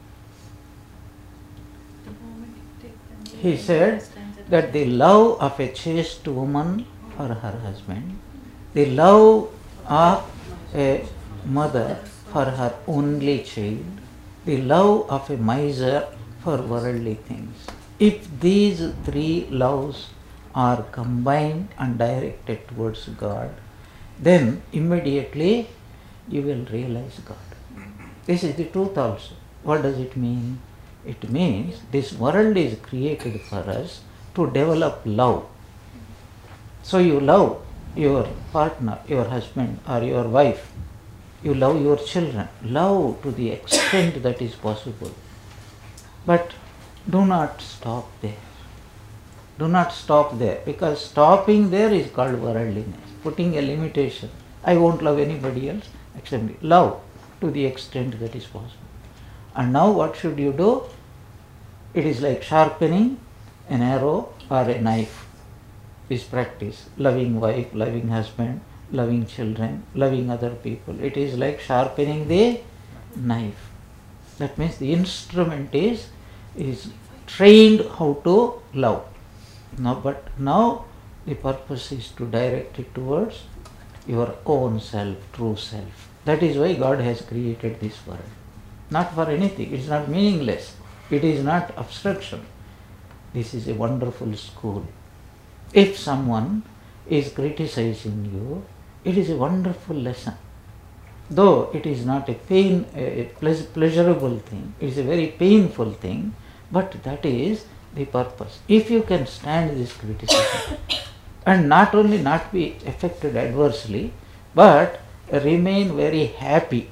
The moment you take the He said that the love of a chaste woman for her husband, the love of a mother for her only child, the love of a miser for worldly things. If these three loves are combined and directed towards God, then immediately you will realize God. This is the truth also. What does it mean? It means this world is created for us to develop love. So you love your partner, your husband or your wife. You love your children. Love to the extent that is possible. But do not stop there. Do not stop there, because stopping there is called worldliness. Putting a limitation. I won't love anybody else except me. Love to the extent that is possible. And now what should you do? It is like sharpening an arrow or a knife. This practice. Loving wife, loving husband, loving children, loving other people. It is like sharpening the knife. That means the instrument is, is trained how to love. Now, but now the purpose is to direct it towards your own self, true self. That is why God has created this world. Not for anything. It is not meaningless. It is not obstruction. This is a wonderful school. If someone is criticizing you, it is a wonderful lesson. Though it is not a pain, a pleasurable thing, it is a very painful thing, but that is the purpose. If you can stand this criticism and not only not be affected adversely, but remain very happy,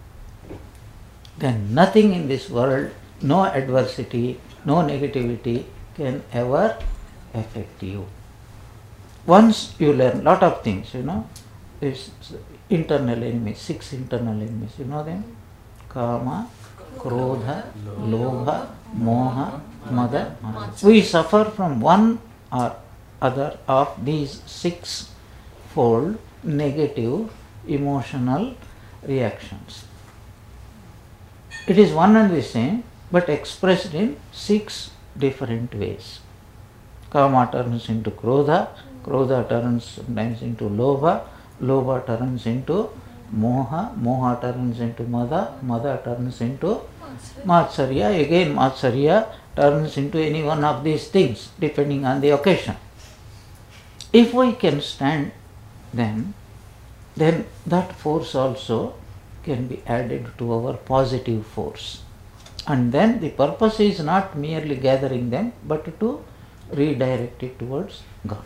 then nothing in this world, no adversity, no negativity can ever affect you. Once you learn lot of things, you know, this internal enemies, six internal enemies, you know them? Kama, Krodha, Lobha, Moha, Mada, Matsarya. We suffer from one or other of these six-fold negative emotional reactions. It is one and the same, but expressed in six different ways. Kama turns into Krodha, Krodha turns sometimes into Lobha, Lobha turns into Moha, Moha turns into Mada, Mada turns into Matsarya, again Matsarya turns into any one of these things depending on the occasion. If we can stand them, then that force also can be added to our positive force. And then the purpose is not merely gathering them, but to redirect it towards God.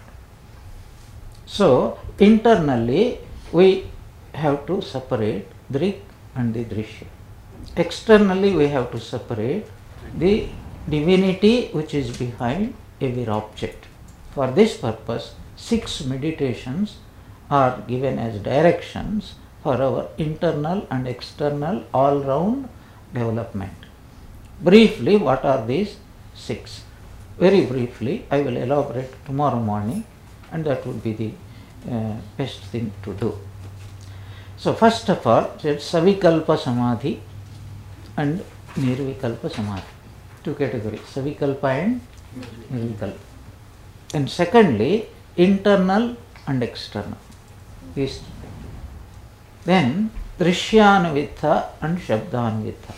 So, internally we have to separate Drik and the Drishya. Externally we have to separate the divinity which is behind every object. For this purpose, six meditations are given as directions for our internal and external all-round development. Briefly, what are these six? Very briefly, I will elaborate tomorrow morning, and that would be the uh, best thing to do. So, first of all, it's Savikalpa Samadhi and Nirvikalpa Samadhi. Two categories, Savikalpa and Nirvikalpa. And secondly, internal and external. These. Then, Drishyanavitha and Shabdanavitha.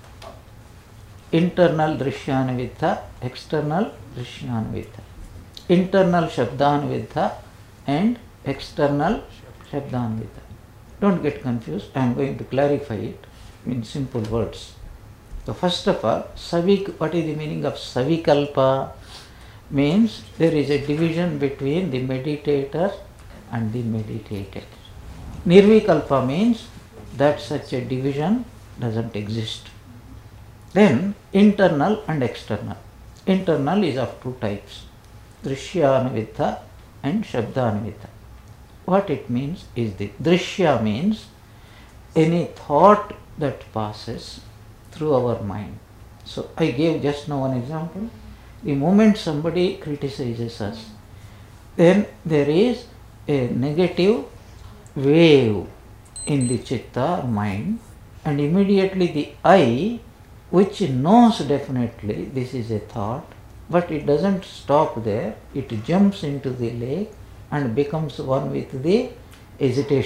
Internal Drishyanavitha, external Drishyanavitha. Internal Shabdanavitha and external Shabdanavitha. Don't get confused, I am going to clarify it in simple words. So first of all, Savik, what is the meaning of Savikalpa? Means there is a division between the meditator and the meditated. Nirvikalpa means that such a division doesn't exist. Then internal and external. Internal is of two types, Drishyanavitha and Shabdanavitha. What it means is the Drishya means any thought that passes through our mind. So I gave just now one example. The moment somebody criticizes us, then there is a negative wave in the chitta or mind, and immediately the I, which knows definitely this is a thought, but it doesn't stop there, it jumps into the lake and becomes one with the agitation.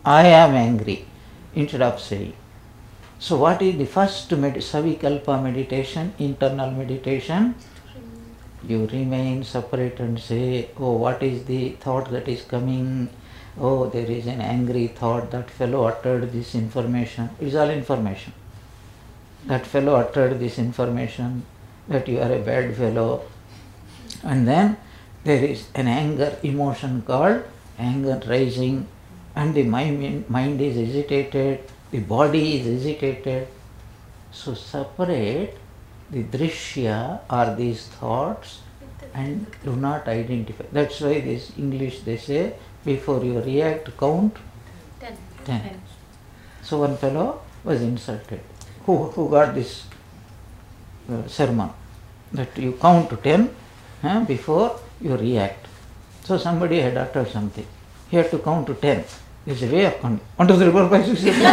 I am angry, instead of saying. So what is the first med- Savikalpa meditation, internal meditation? You remain separate and say, oh, what is the thought that is coming? Oh, there is an angry thought, that fellow uttered this information. It is all information. That fellow uttered this information, that you are a bad fellow. And then there is an anger emotion called anger rising, and the mind, mind is agitated, the body is agitated. So separate the drishya or these thoughts and do not identify. That's why this English they say, before you react, count Ten. ten. So one fellow was insulted. Who, who got this uh, sermon? That you count to ten uh, before you react. So somebody had uttered something. He had to count to ten. There's a way of counting. One, two, three, four, five, six, seven.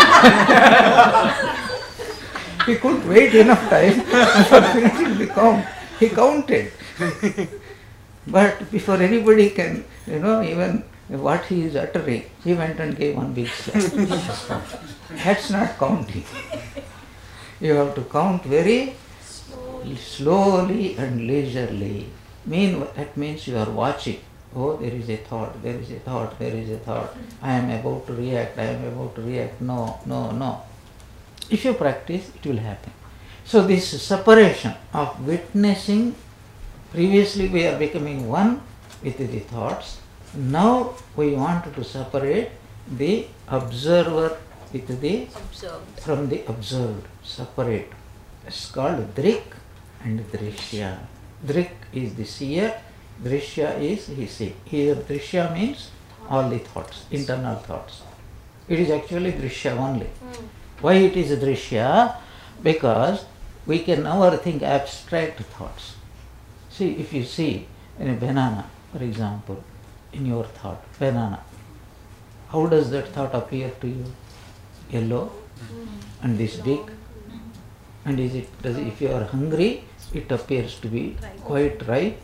He couldn't wait enough time for finishing the count. He counted. But before anybody can, you know, even what he is uttering, he went and gave one big slap. That's not counting. You have to count very slowly, slowly and leisurely. Mean, that means you are watching. Oh, there is a thought, there is a thought, there is a thought. I am about to react, I am about to react. No, no, no. If you practice, it will happen. So this separation of witnessing, previously we are becoming one with the thoughts. Now we want to separate the observer with the Observed. from the observed. Separate. It's called drik and drishya. Drik is the seer, drishya is he see. Here drishya means all the thoughts, internal thoughts. It is actually drishya only. Mm. Why it is drishya? Because we can never think abstract thoughts. See, if you see in a banana, for example, in your thought, banana, how does that thought appear to you? Yellow and this big. And is it, does, if you are hungry, it appears to be quite ripe.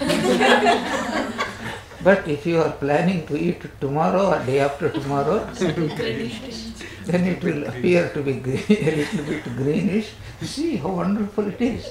But if you are planning to eat tomorrow or day after tomorrow, then it will appear to be green, a little bit greenish. See how wonderful it is.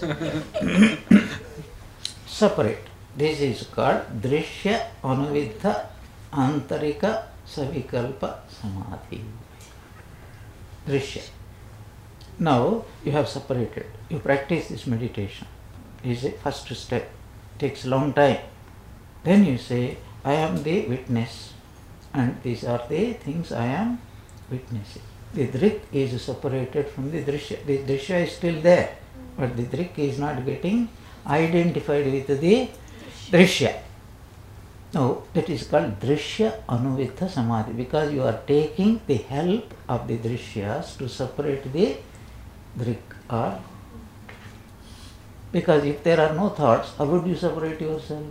Separate. This is called drishya anuvidha antarika savikalpa samadhi. Drishya. Now you have separated. You practice this meditation. This is a first step. Takes a long time. Then you say, I am the witness, and these are the things I am witnessing. The drik is separated from the drishya. The drishya is still there, but the drik is not getting identified with the drishya. Now that is called drishya anuvidha samadhi, because you are taking the help of the drishyas to separate the drik. Or because if there are no thoughts, how would you separate yourself?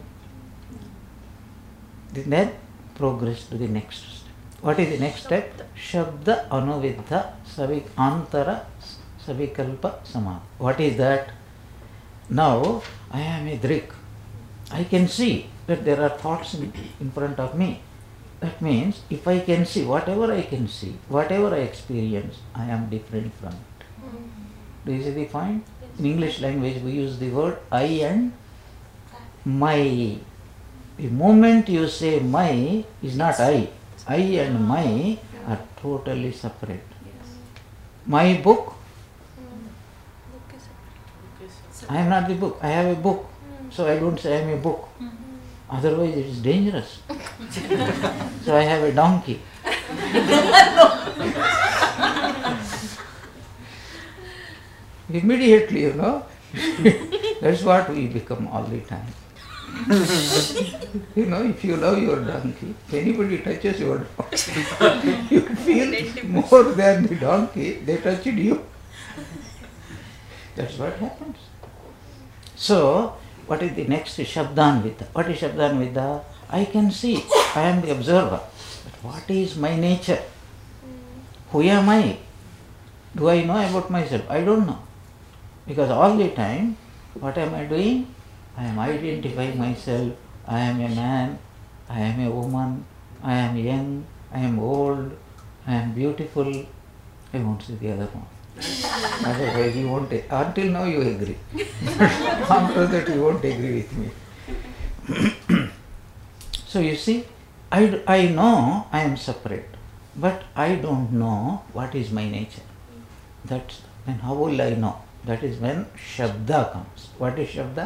Then progress to the next step. What is the next step? Shabda anuvidha savik antara savikalpa samadhi. What is that? Now I am a drik. I can see that there are thoughts in, in front of me. That means if I can see, whatever I can see, whatever I experience, I am different from it. Do you see the point? In English language we use the word I and my. The moment you say my is not I. I and my are totally separate. My book, I am not the book. I have a book. So I don't say I am a book. Otherwise it is dangerous. So I have a donkey. Immediately, you know, that's what we become all the time. You know, if you love your donkey, if anybody touches your donkey, you feel more than the donkey, they touched you. That's what happens. So, what is the next? Shabdanvidha. What is Shabdanvidha? I can see, I am the observer. But what is my nature? Who am I? Do I know about myself? I don't know. Because all the time, what am I doing? I am identifying myself. I am a man, I am a woman, I am young, I am old, I am beautiful, I won't say the other one. Otherwise you won't, until now you agree. After that you won't agree with me. So you see, I, I know I am separate, but I don't know what is my nature. That's, then how will I know? That is when Shabda comes. What is Shabda?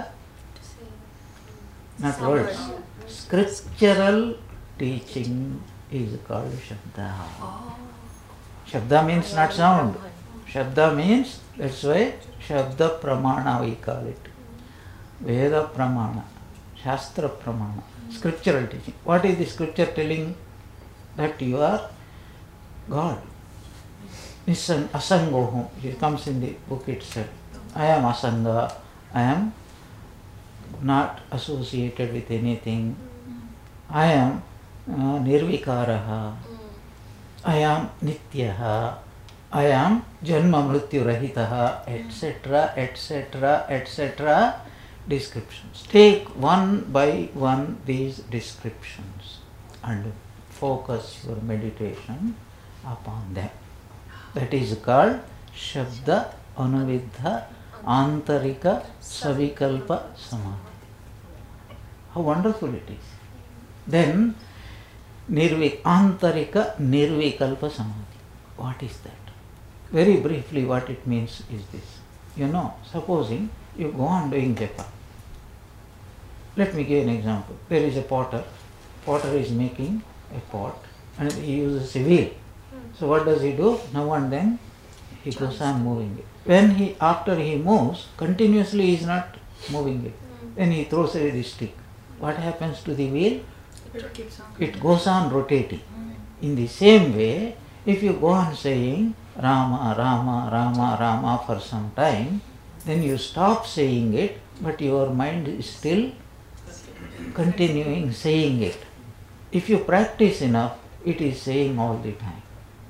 Not words. Scriptural teaching is called Shabda. Shabda means not sound. Shabda means, that's why Shabda Pramana we call it. Veda Pramana, Shastra Pramana, scriptural teaching. What is the scripture telling? That you are God. Nisan asangohum. It comes in the book itself. I am asanga. I am not associated with anything. I am uh, nirvikaraha. I am nityaha. I am janma mrityu rahitaha, et cetera, et cetera, et cetera. Descriptions. Take one by one these descriptions and focus your meditation upon them. That is called Shabda Anuvidha Antarika Savikalpa Samadhi. How wonderful it is. Then Nirvik Antarika Nirvikalpa Samadhi. What is that? Very briefly what it means is this. You know, supposing you go on doing japa. Let me give an example. There is a potter. Potter is making a pot and he uses a wheel. So what does he do? Now and then he goes on moving it. When he, after he moves, continuously he is not moving it. Then he throws away the stick. What happens to the wheel? It keeps on. It goes on rotating. In the same way, if you go on saying Rama, Rama, Rama, Rama for some time, then you stop saying it, but your mind is still continuing saying it. If you practice enough, it is saying all the time.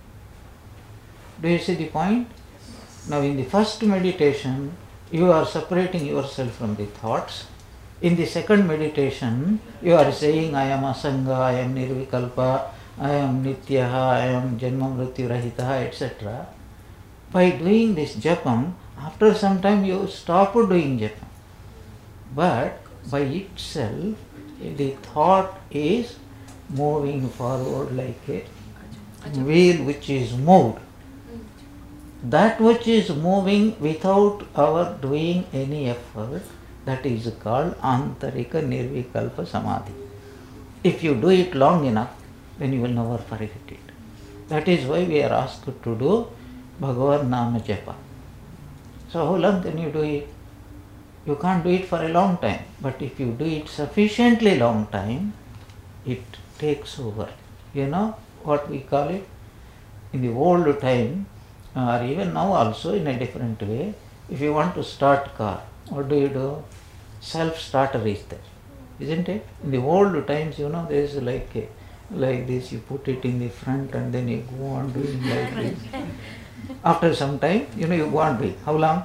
Do you see the point? Now in the first meditation, you are separating yourself from the thoughts. In the second meditation, you are saying, I am Asanga, I am Nirvikalpa, I am Nityaha, I am Janma Mrityu Rahitaha, et cetera. By doing this japam, after some time you stop doing japam. But by itself, the thought is moving forward like a wheel which is moved. That which is moving without our doing any effort, that is called Antarika Nirvikalpa Samadhi. If you do it long enough, then you will never forget it. That is why we are asked to do Bhagavan Nama Japa. So how long can you do it? You can't do it for a long time, but if you do it sufficiently long time, it takes over. You know what we call it? In the old time, or even now also in a different way, if you want to start car, what do you do? Self-starter is there, isn't it? In the old times, you know, there is like a, like this, you put it in the front and then you go on doing like this. After some time, you know, you go on doing. How long?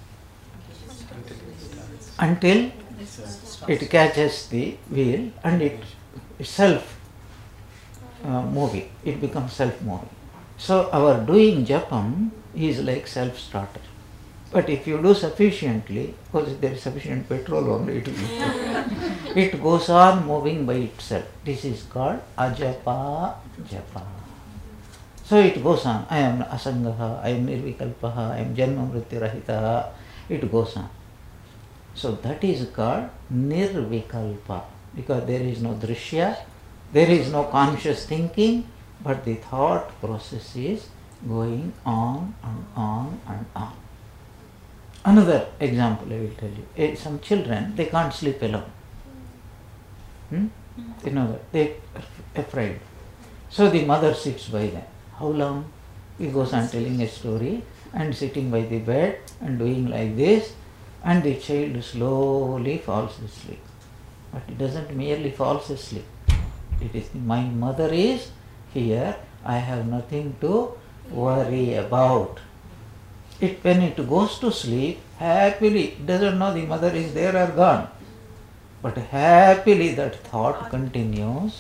Until it catches the wheel and it self uh, moving. It becomes self-moving. So our doing japam is like self-starter. But if you do sufficiently, because there is sufficient petrol only, it, will, it goes on moving by itself. This is called ajapa japa. So it goes on. I am asangaha, I am nirvikalpaha, I am janma mrityu rahitaha. It goes on. So that is called nirvikalpa, because there is no drishya, there is no conscious thinking, but the thought process is going on and on and on. Another example I will tell you. Eh, some children, they can't sleep alone. Hmm? You know that. They are afraid. So the mother sits by them. How long? He goes on telling a story and sitting by the bed and doing like this, and the child slowly falls asleep. But it doesn't merely falls asleep. It is, my mother is here, I have nothing to worry about. It, when it goes to sleep, happily, it doesn't know the mother is there or gone. But happily that thought continues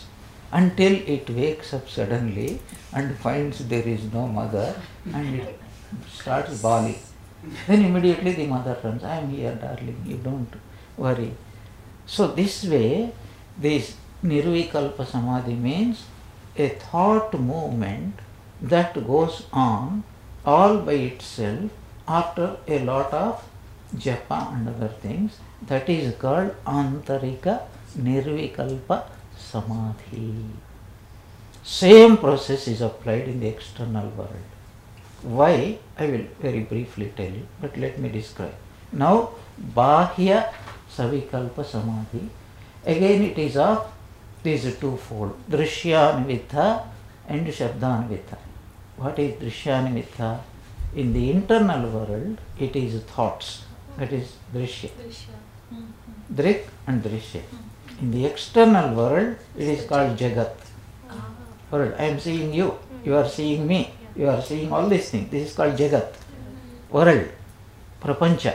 until it wakes up suddenly and finds there is no mother and it starts bawling. Then immediately the mother runs, I am here darling, you don't worry. So this way, this Nirvikalpa Samadhi means a thought movement that goes on all by itself after a lot of japa and other things. That is called Antarika Nirvikalpa Samadhi. Same process is applied in the external world. Why? I will very briefly tell you, but let me describe. Now, Bahya Savikalpa Samadhi. Again it is of these twofold, Drishyanivitha and Shabdanivitha. What is Drishyanivitha? In the internal world, it is thoughts, that is Drishya. Drik and Drishya. In the external world, it is called Jagat. World. I am seeing you, you are seeing me, you are seeing all these things. This is called Jagat, world, Prapancha.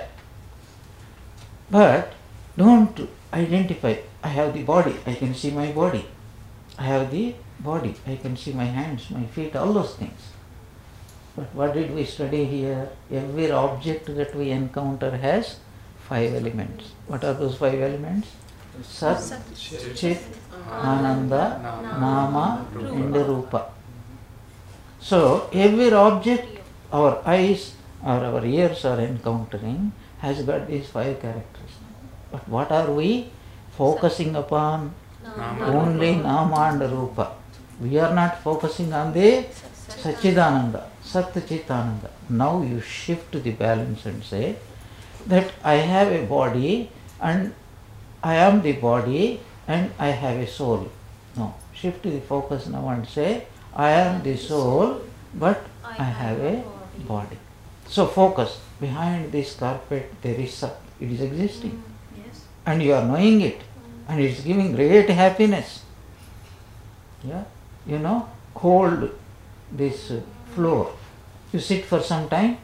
But don't identify, I have the body, I can see my body. I have the body, I can see my hands, my feet, all those things. But what did we study here? Every object that we encounter has five elements. What are those five elements? Sat, Chit, Ananda, Nama and Rupa. So every object our eyes or our ears are encountering has got these five characters. But what are we focusing upon? Nama. Only Nama and Rupa. We are not focusing on the Satchidananda, Sat Chitananda. Now you shift the balance and say that I have a body and I am the body and I have a soul. No, shift the focus now and say I am the soul but I have a body. So focus, behind this carpet there is Sat, it is existing. Yes. And you are knowing it and it is giving great happiness. Yeah, you know, hold this floor. You sit for some time,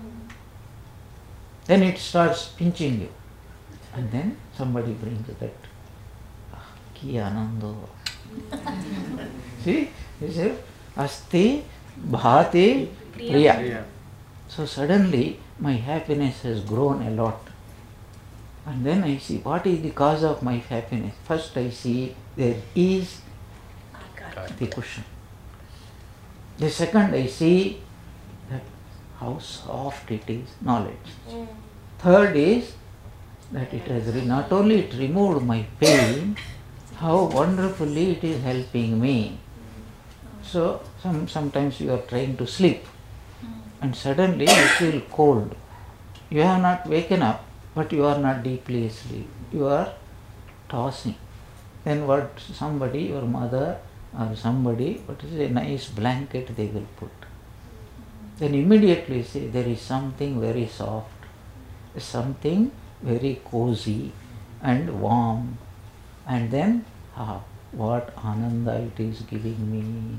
then it starts pinching you. And then somebody brings that, ah, ki anando. See, he said, asti bhati priya. So suddenly my happiness has grown a lot. And then I see what is the cause of my happiness. First I see there is the cushion. The second I see that how soft it is, knowledge. Mm. Third is that it has re- not only it removed my pain, how wonderfully it is helping me. So some sometimes you are trying to sleep and suddenly you feel cold. You have not waken up, but you are not deeply asleep. You are tossing. Then what somebody, your mother or somebody, what is a nice blanket they will put. Then immediately say there is something very soft, something very cozy and warm. And then, ah, what ananda it is giving me.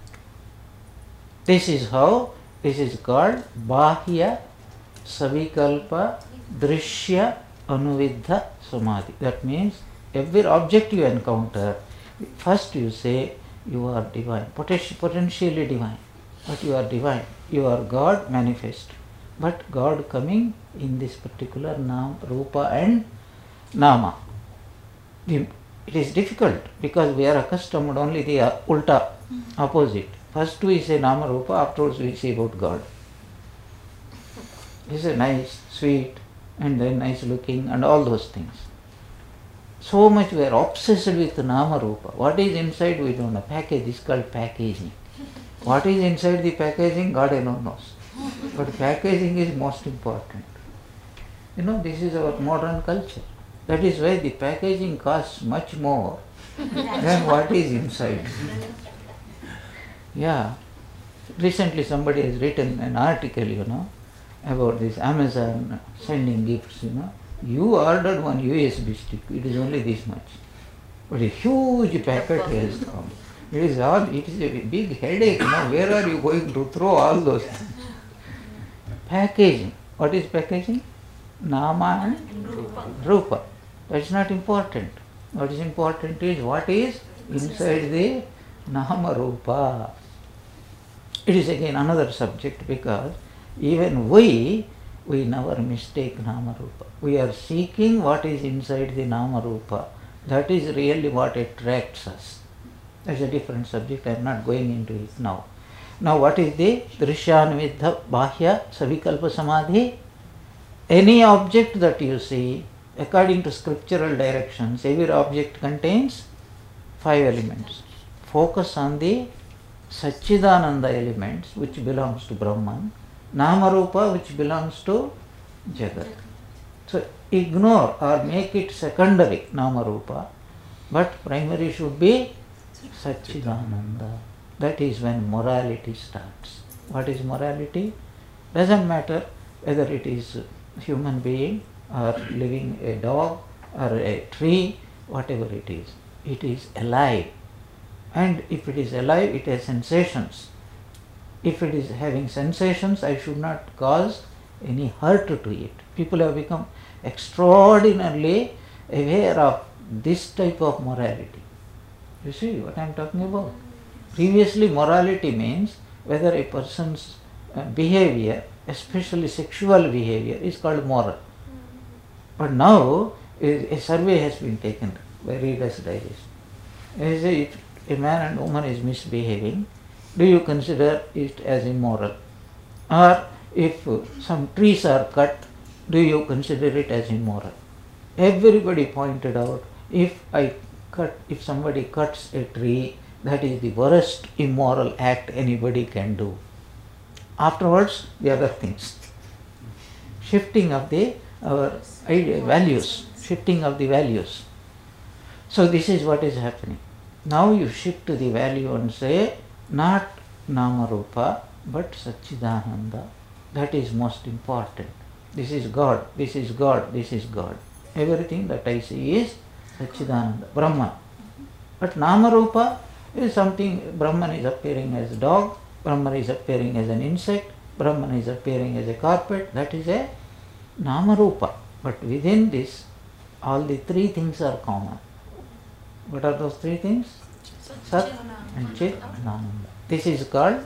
This is how, this is called Bahya Savikalpa Drishya Anuvidha Samadhi. That means every object you encounter, first you say you are divine, potentially divine, but you are divine, you are God manifest, but God coming in this particular Nam, Rupa and Nama. It is difficult because we are accustomed only the uh, ulta, opposite. First we say Nama Rupa, afterwards we say about God. He is a nice, sweet, and then nice looking and all those things. So much we are obsessed with Nama Rupa. What is inside we don't know. Package is called packaging. What is inside the packaging, God alone knows. But packaging is most important. You know, this is our modern culture. That is why the packaging costs much more than what is inside. Yeah. Recently somebody has written an article, you know, about this Amazon sending gifts, you know. You ordered one U S B stick, it is only this much. But a huge packet has come. It is all, it is a big headache, you know, where are you going to throw all those things? Packaging. What is packaging? Nama and Rupa. Rupa. That's not important. What is important is what is inside the Nama Rupa. It is again another subject, because even we, we never mistake Nama Rupa. We are seeking what is inside the Nama Rupa. That is really what attracts us. That's a different subject. I am not going into it now. Now what is the Drishyanvidha Bahya Savikalpa Samadhi? Any object that you see, according to scriptural directions, every object contains five elements. Focus on the Satchidananda elements, which belongs to Brahman, Namarupa, which belongs to Jagat. So ignore or make it secondary, Namarupa, but primary should be Satchidananda. That is when morality starts. What is morality? Doesn't matter whether it is a human being or living a dog or a tree, whatever it is. It is alive. And if it is alive, it has sensations. If it is having sensations, I should not cause any hurt to it. People have become extraordinarily aware of this type of morality. You see what I am talking about? Previously, morality means whether a person's uh, behavior, especially sexual behavior, is called moral. But now a, a survey has been taken by Reader's Digest. They say if a man and woman is misbehaving, do you consider it as immoral? Or if some trees are cut, do you consider it as immoral? Everybody pointed out, if I cut, if somebody cuts a tree, that is the worst immoral act anybody can do. Afterwards, the other things. Shifting of the our idea, values, shifting of the values. So this is what is happening. Now you shift to the value and say, not Namarupa, but Satchidananda. That is most important. This is God, this is God, this is God. Everything that I see is Satchidananda, Brahman. But Namarupa is something, Brahman is appearing as a dog, Brahman is appearing as an insect, Brahman is appearing as a carpet. That is a Namarupa. But within this, all the three things are common. What are those three things? Sat and Chit and Ananda. This is called,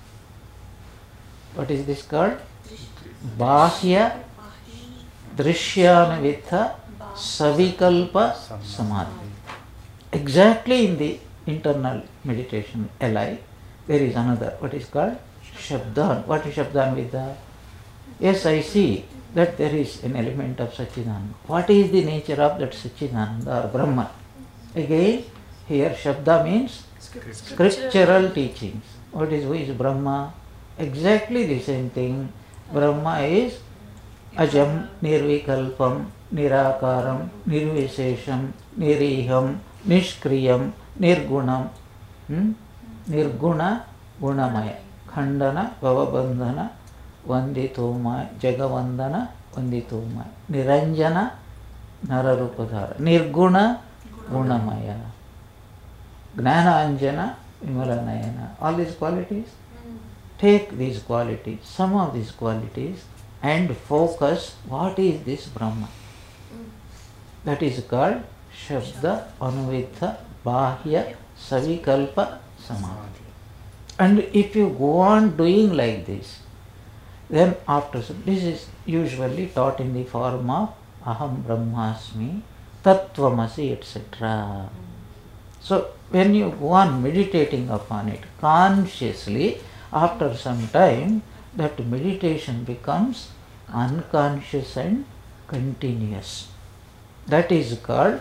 what is this called? Bahya Drishyanvidha Savikalpa Samadhi. Exactly in the internal meditation, L I, there is another, what is called Shabdan. What is Shabdanvidha? Yes, I see that there is an element of Satchidananda. What is the nature of that Satchidananda or Brahman? Again, here Shabda means scriptural teachings. What is, who is Brahma? Exactly the same thing. Brahma is Ajam, Nirvikalpam, Nirakaram, Nirvisesham, Niriham, Nishkriyam, Nirgunam, hmm? Nirguna, Gunamaya, Khandana, Bhavabandhana, Vanditomaya, Jagavandana, Vanditomaya, Niranjana, Nararupadhara, Nirguna, Gunamaya, Gnana Anjana, Vimalanayana. All these qualities. Take these qualities, some of these qualities, and focus what is this Brahman. That is called Shabda Anuvidha Bahya Savikalpa Samadhi. And if you go on doing like this, then after, this is usually taught in the form of Aham Brahmasmi, Tattvamasi, et cetera. So when you go on meditating upon it consciously, after some time, that meditation becomes unconscious and continuous. That is called,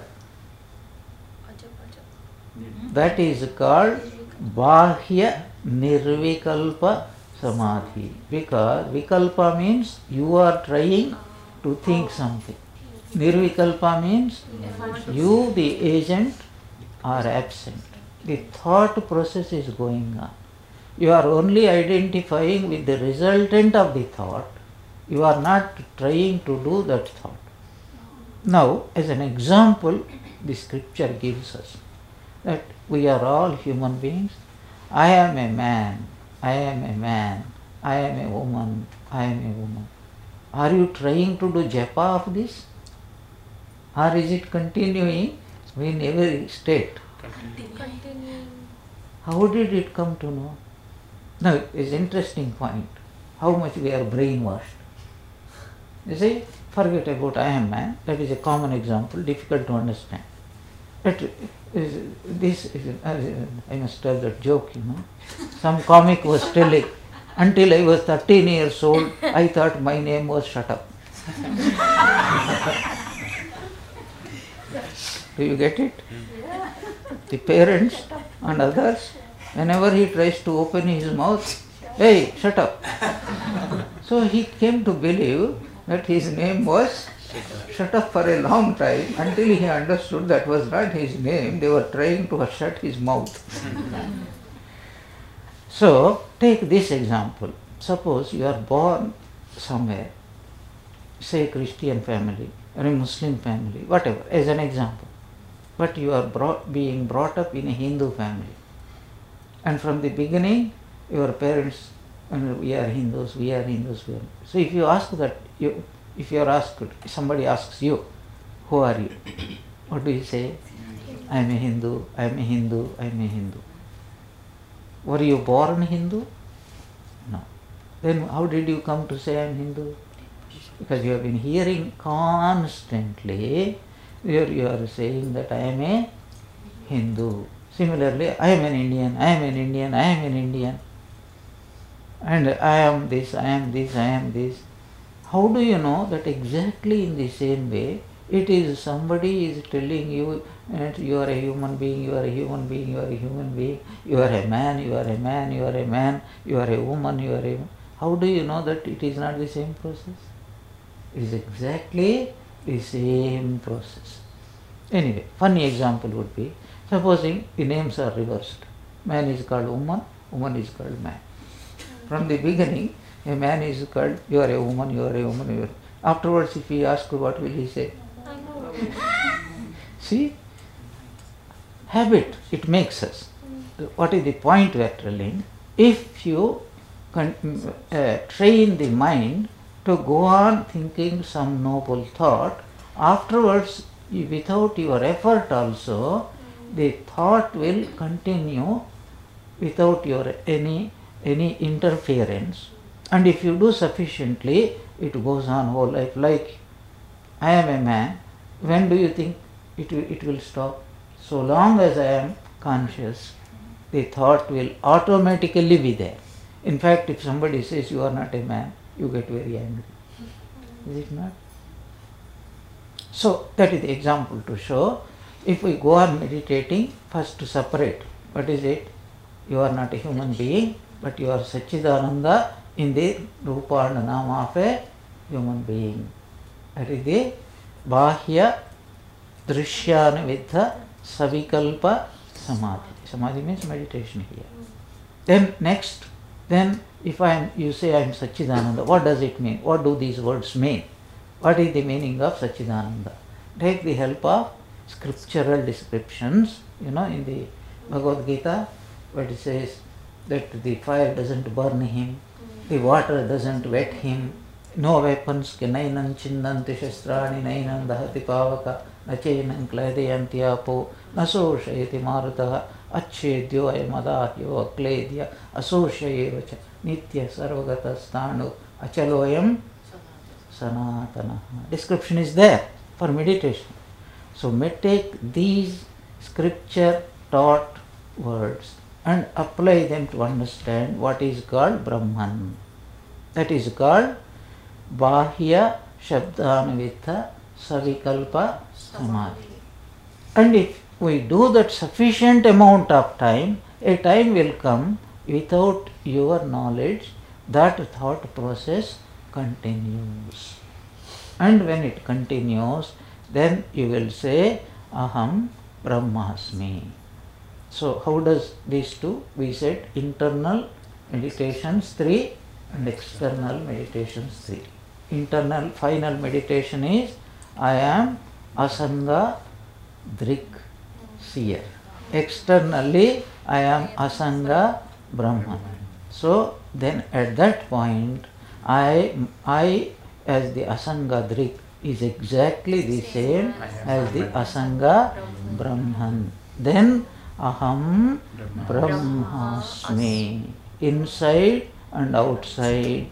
that is called Bahya Nirvikalpa Samadhi. Because Vikalpa means you are trying to think something. Nirvikalpa means you, the agent, are absent. The thought process is going on. You are only identifying with the resultant of the thought. You are not trying to do that thought. Now, as an example, the scripture gives us that we are all human beings. I am a man, I am a man, I am a woman, I am a woman. Are you trying to do japa of this? Or is it continuing in every state? Continuing. How did it come to know? Now, it's an interesting point. How much we are brainwashed. You see, forget about I am man. That is a common example, difficult to understand. But is, this is, uh, I must tell that joke, you know. Some comic was telling, until I was thirteen years old, I thought my name was Shut Up. Do you get it? The parents and others, whenever he tries to open his mouth, hey, shut up. So he came to believe that his name was Shut Up for a long time, until he understood that was not his name. They were trying to shut his mouth. So take this example. Suppose you are born somewhere, say a Christian family or a Muslim family, whatever, as an example. But you are brought, being brought up in a Hindu family. And from the beginning, your parents, and we are Hindus, we are Hindus, we are. So if you ask that, you, if you are asked, somebody asks you, who are you? What do you say? I am a Hindu, I am a Hindu, I am a Hindu. Were you born Hindu? No. Then how did you come to say I am Hindu? Because you have been hearing constantly, you are, you are saying that I am a Hindu. Similarly, I am an Indian, I am an Indian, I am an Indian. And I am this, I am this, I am this. How do you know that exactly in the same way, it is somebody is telling you that you are a human being, you are a human being, you are a human being, you are a man, you are a man, you are a man, you are a woman, you are a... How do you know that it is not the same process? It is exactly the same process. Anyway, funny example would be, supposing the names are reversed. Man is called woman, woman is called man. From the beginning, a man is called, you are a woman, you are a woman, you are... Afterwards, if he asks, what will he say? I know. See? Habit, it makes us. What is the point we are telling? If you con- uh, train the mind to go on thinking some noble thought, afterwards, you, without your effort also, the thought will continue without your any any interference. And if you do sufficiently, it goes on whole life. Like, I am a man, when do you think it will, it will stop? So long as I am conscious, the thought will automatically be there. In fact, if somebody says you are not a man, you get very angry. Is it not? So that is the example to show. If we go on meditating, first to separate. What is it? You are not a human being, but you are Satchidananda in the Rupa and Nama of a human being. That is the Bahya Drishyanavitha Savikalpa Samadhi. Samadhi means meditation here. Then next, then if I am, you say I am Satchidananda, what does it mean? What do these words mean? What is the meaning of Satchidananda? Take the help of scriptural descriptions. You know, in the Bhagavad Gita, where it says that the fire doesn't burn him, the water doesn't wet him, no weapons can nainam chindanti shastrani nainam dahati pavaka nachainam kledayanti apo nasoshayati marutaha achedyo ayamadayo akledya asoshayevacha nitya sarvagata sthanu achaloyam sanatana. Description is there for meditation. So take these scripture taught words and apply them to understand what is called Brahman. That is called Bahya Shabdanavitha Savikalpa Samadhi. And if we do that sufficient amount of time, a time will come without your knowledge that thought process continues. And when it continues, then you will say, Aham Brahmasmi. So how does these two? We said internal meditations three and external meditations three. Internal final meditation is I am Asanga Drik seer. Externally I am Asanga Brahman. So then at that point I I as the Asanga Drik is exactly the same as the Asanga Brahman. then aham brahmasmi. Inside and outside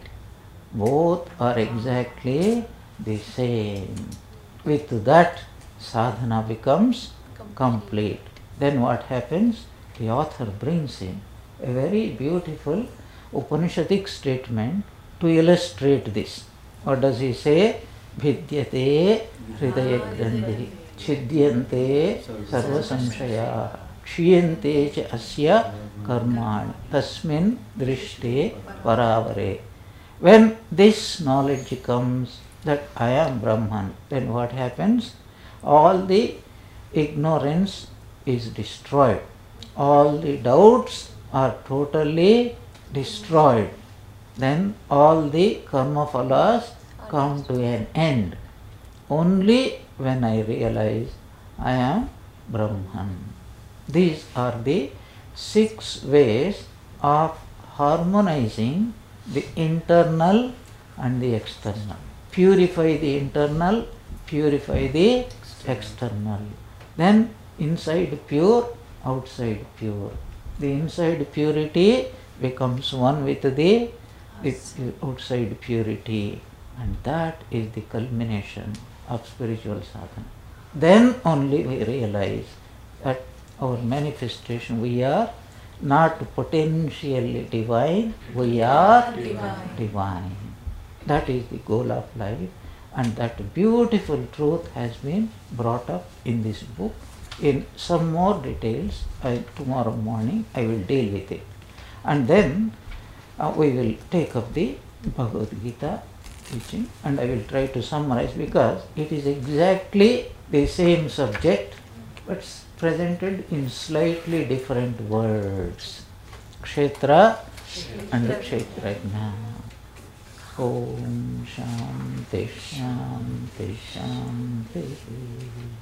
both are exactly the same. With that, sadhana becomes complete. Then what happens? The author brings in a very beautiful Upanishadic statement to illustrate this. What does he say? Vidyate hridayagandhi chidyante sarva samshaya kshiyante cha asya karmani tasmin drishte paravare. When this knowledge comes that I am Brahman, then what happens? All the ignorance is destroyed. All the doubts are totally destroyed. Then all the karma phalas come to an end. Only when I realize I am Brahman. These are the six ways of harmonizing the internal and the external. Purify the internal, purify the external. Then inside pure, outside pure. The inside purity becomes one with the, the outside purity, and that is the culmination of spiritual sadhana. Then only we realize that our manifestation, we are not potentially divine, we are divine. divine. That is the goal of life, and that beautiful truth has been brought up in this book. In some more details, I, tomorrow morning I will deal with it. And then uh, we will take up the Bhagavad Gita teaching, and I will try to summarize, because it is exactly the same subject but presented in slightly different words. Kshetra and Kshetrajna. Om Shanti Shanti Shanti.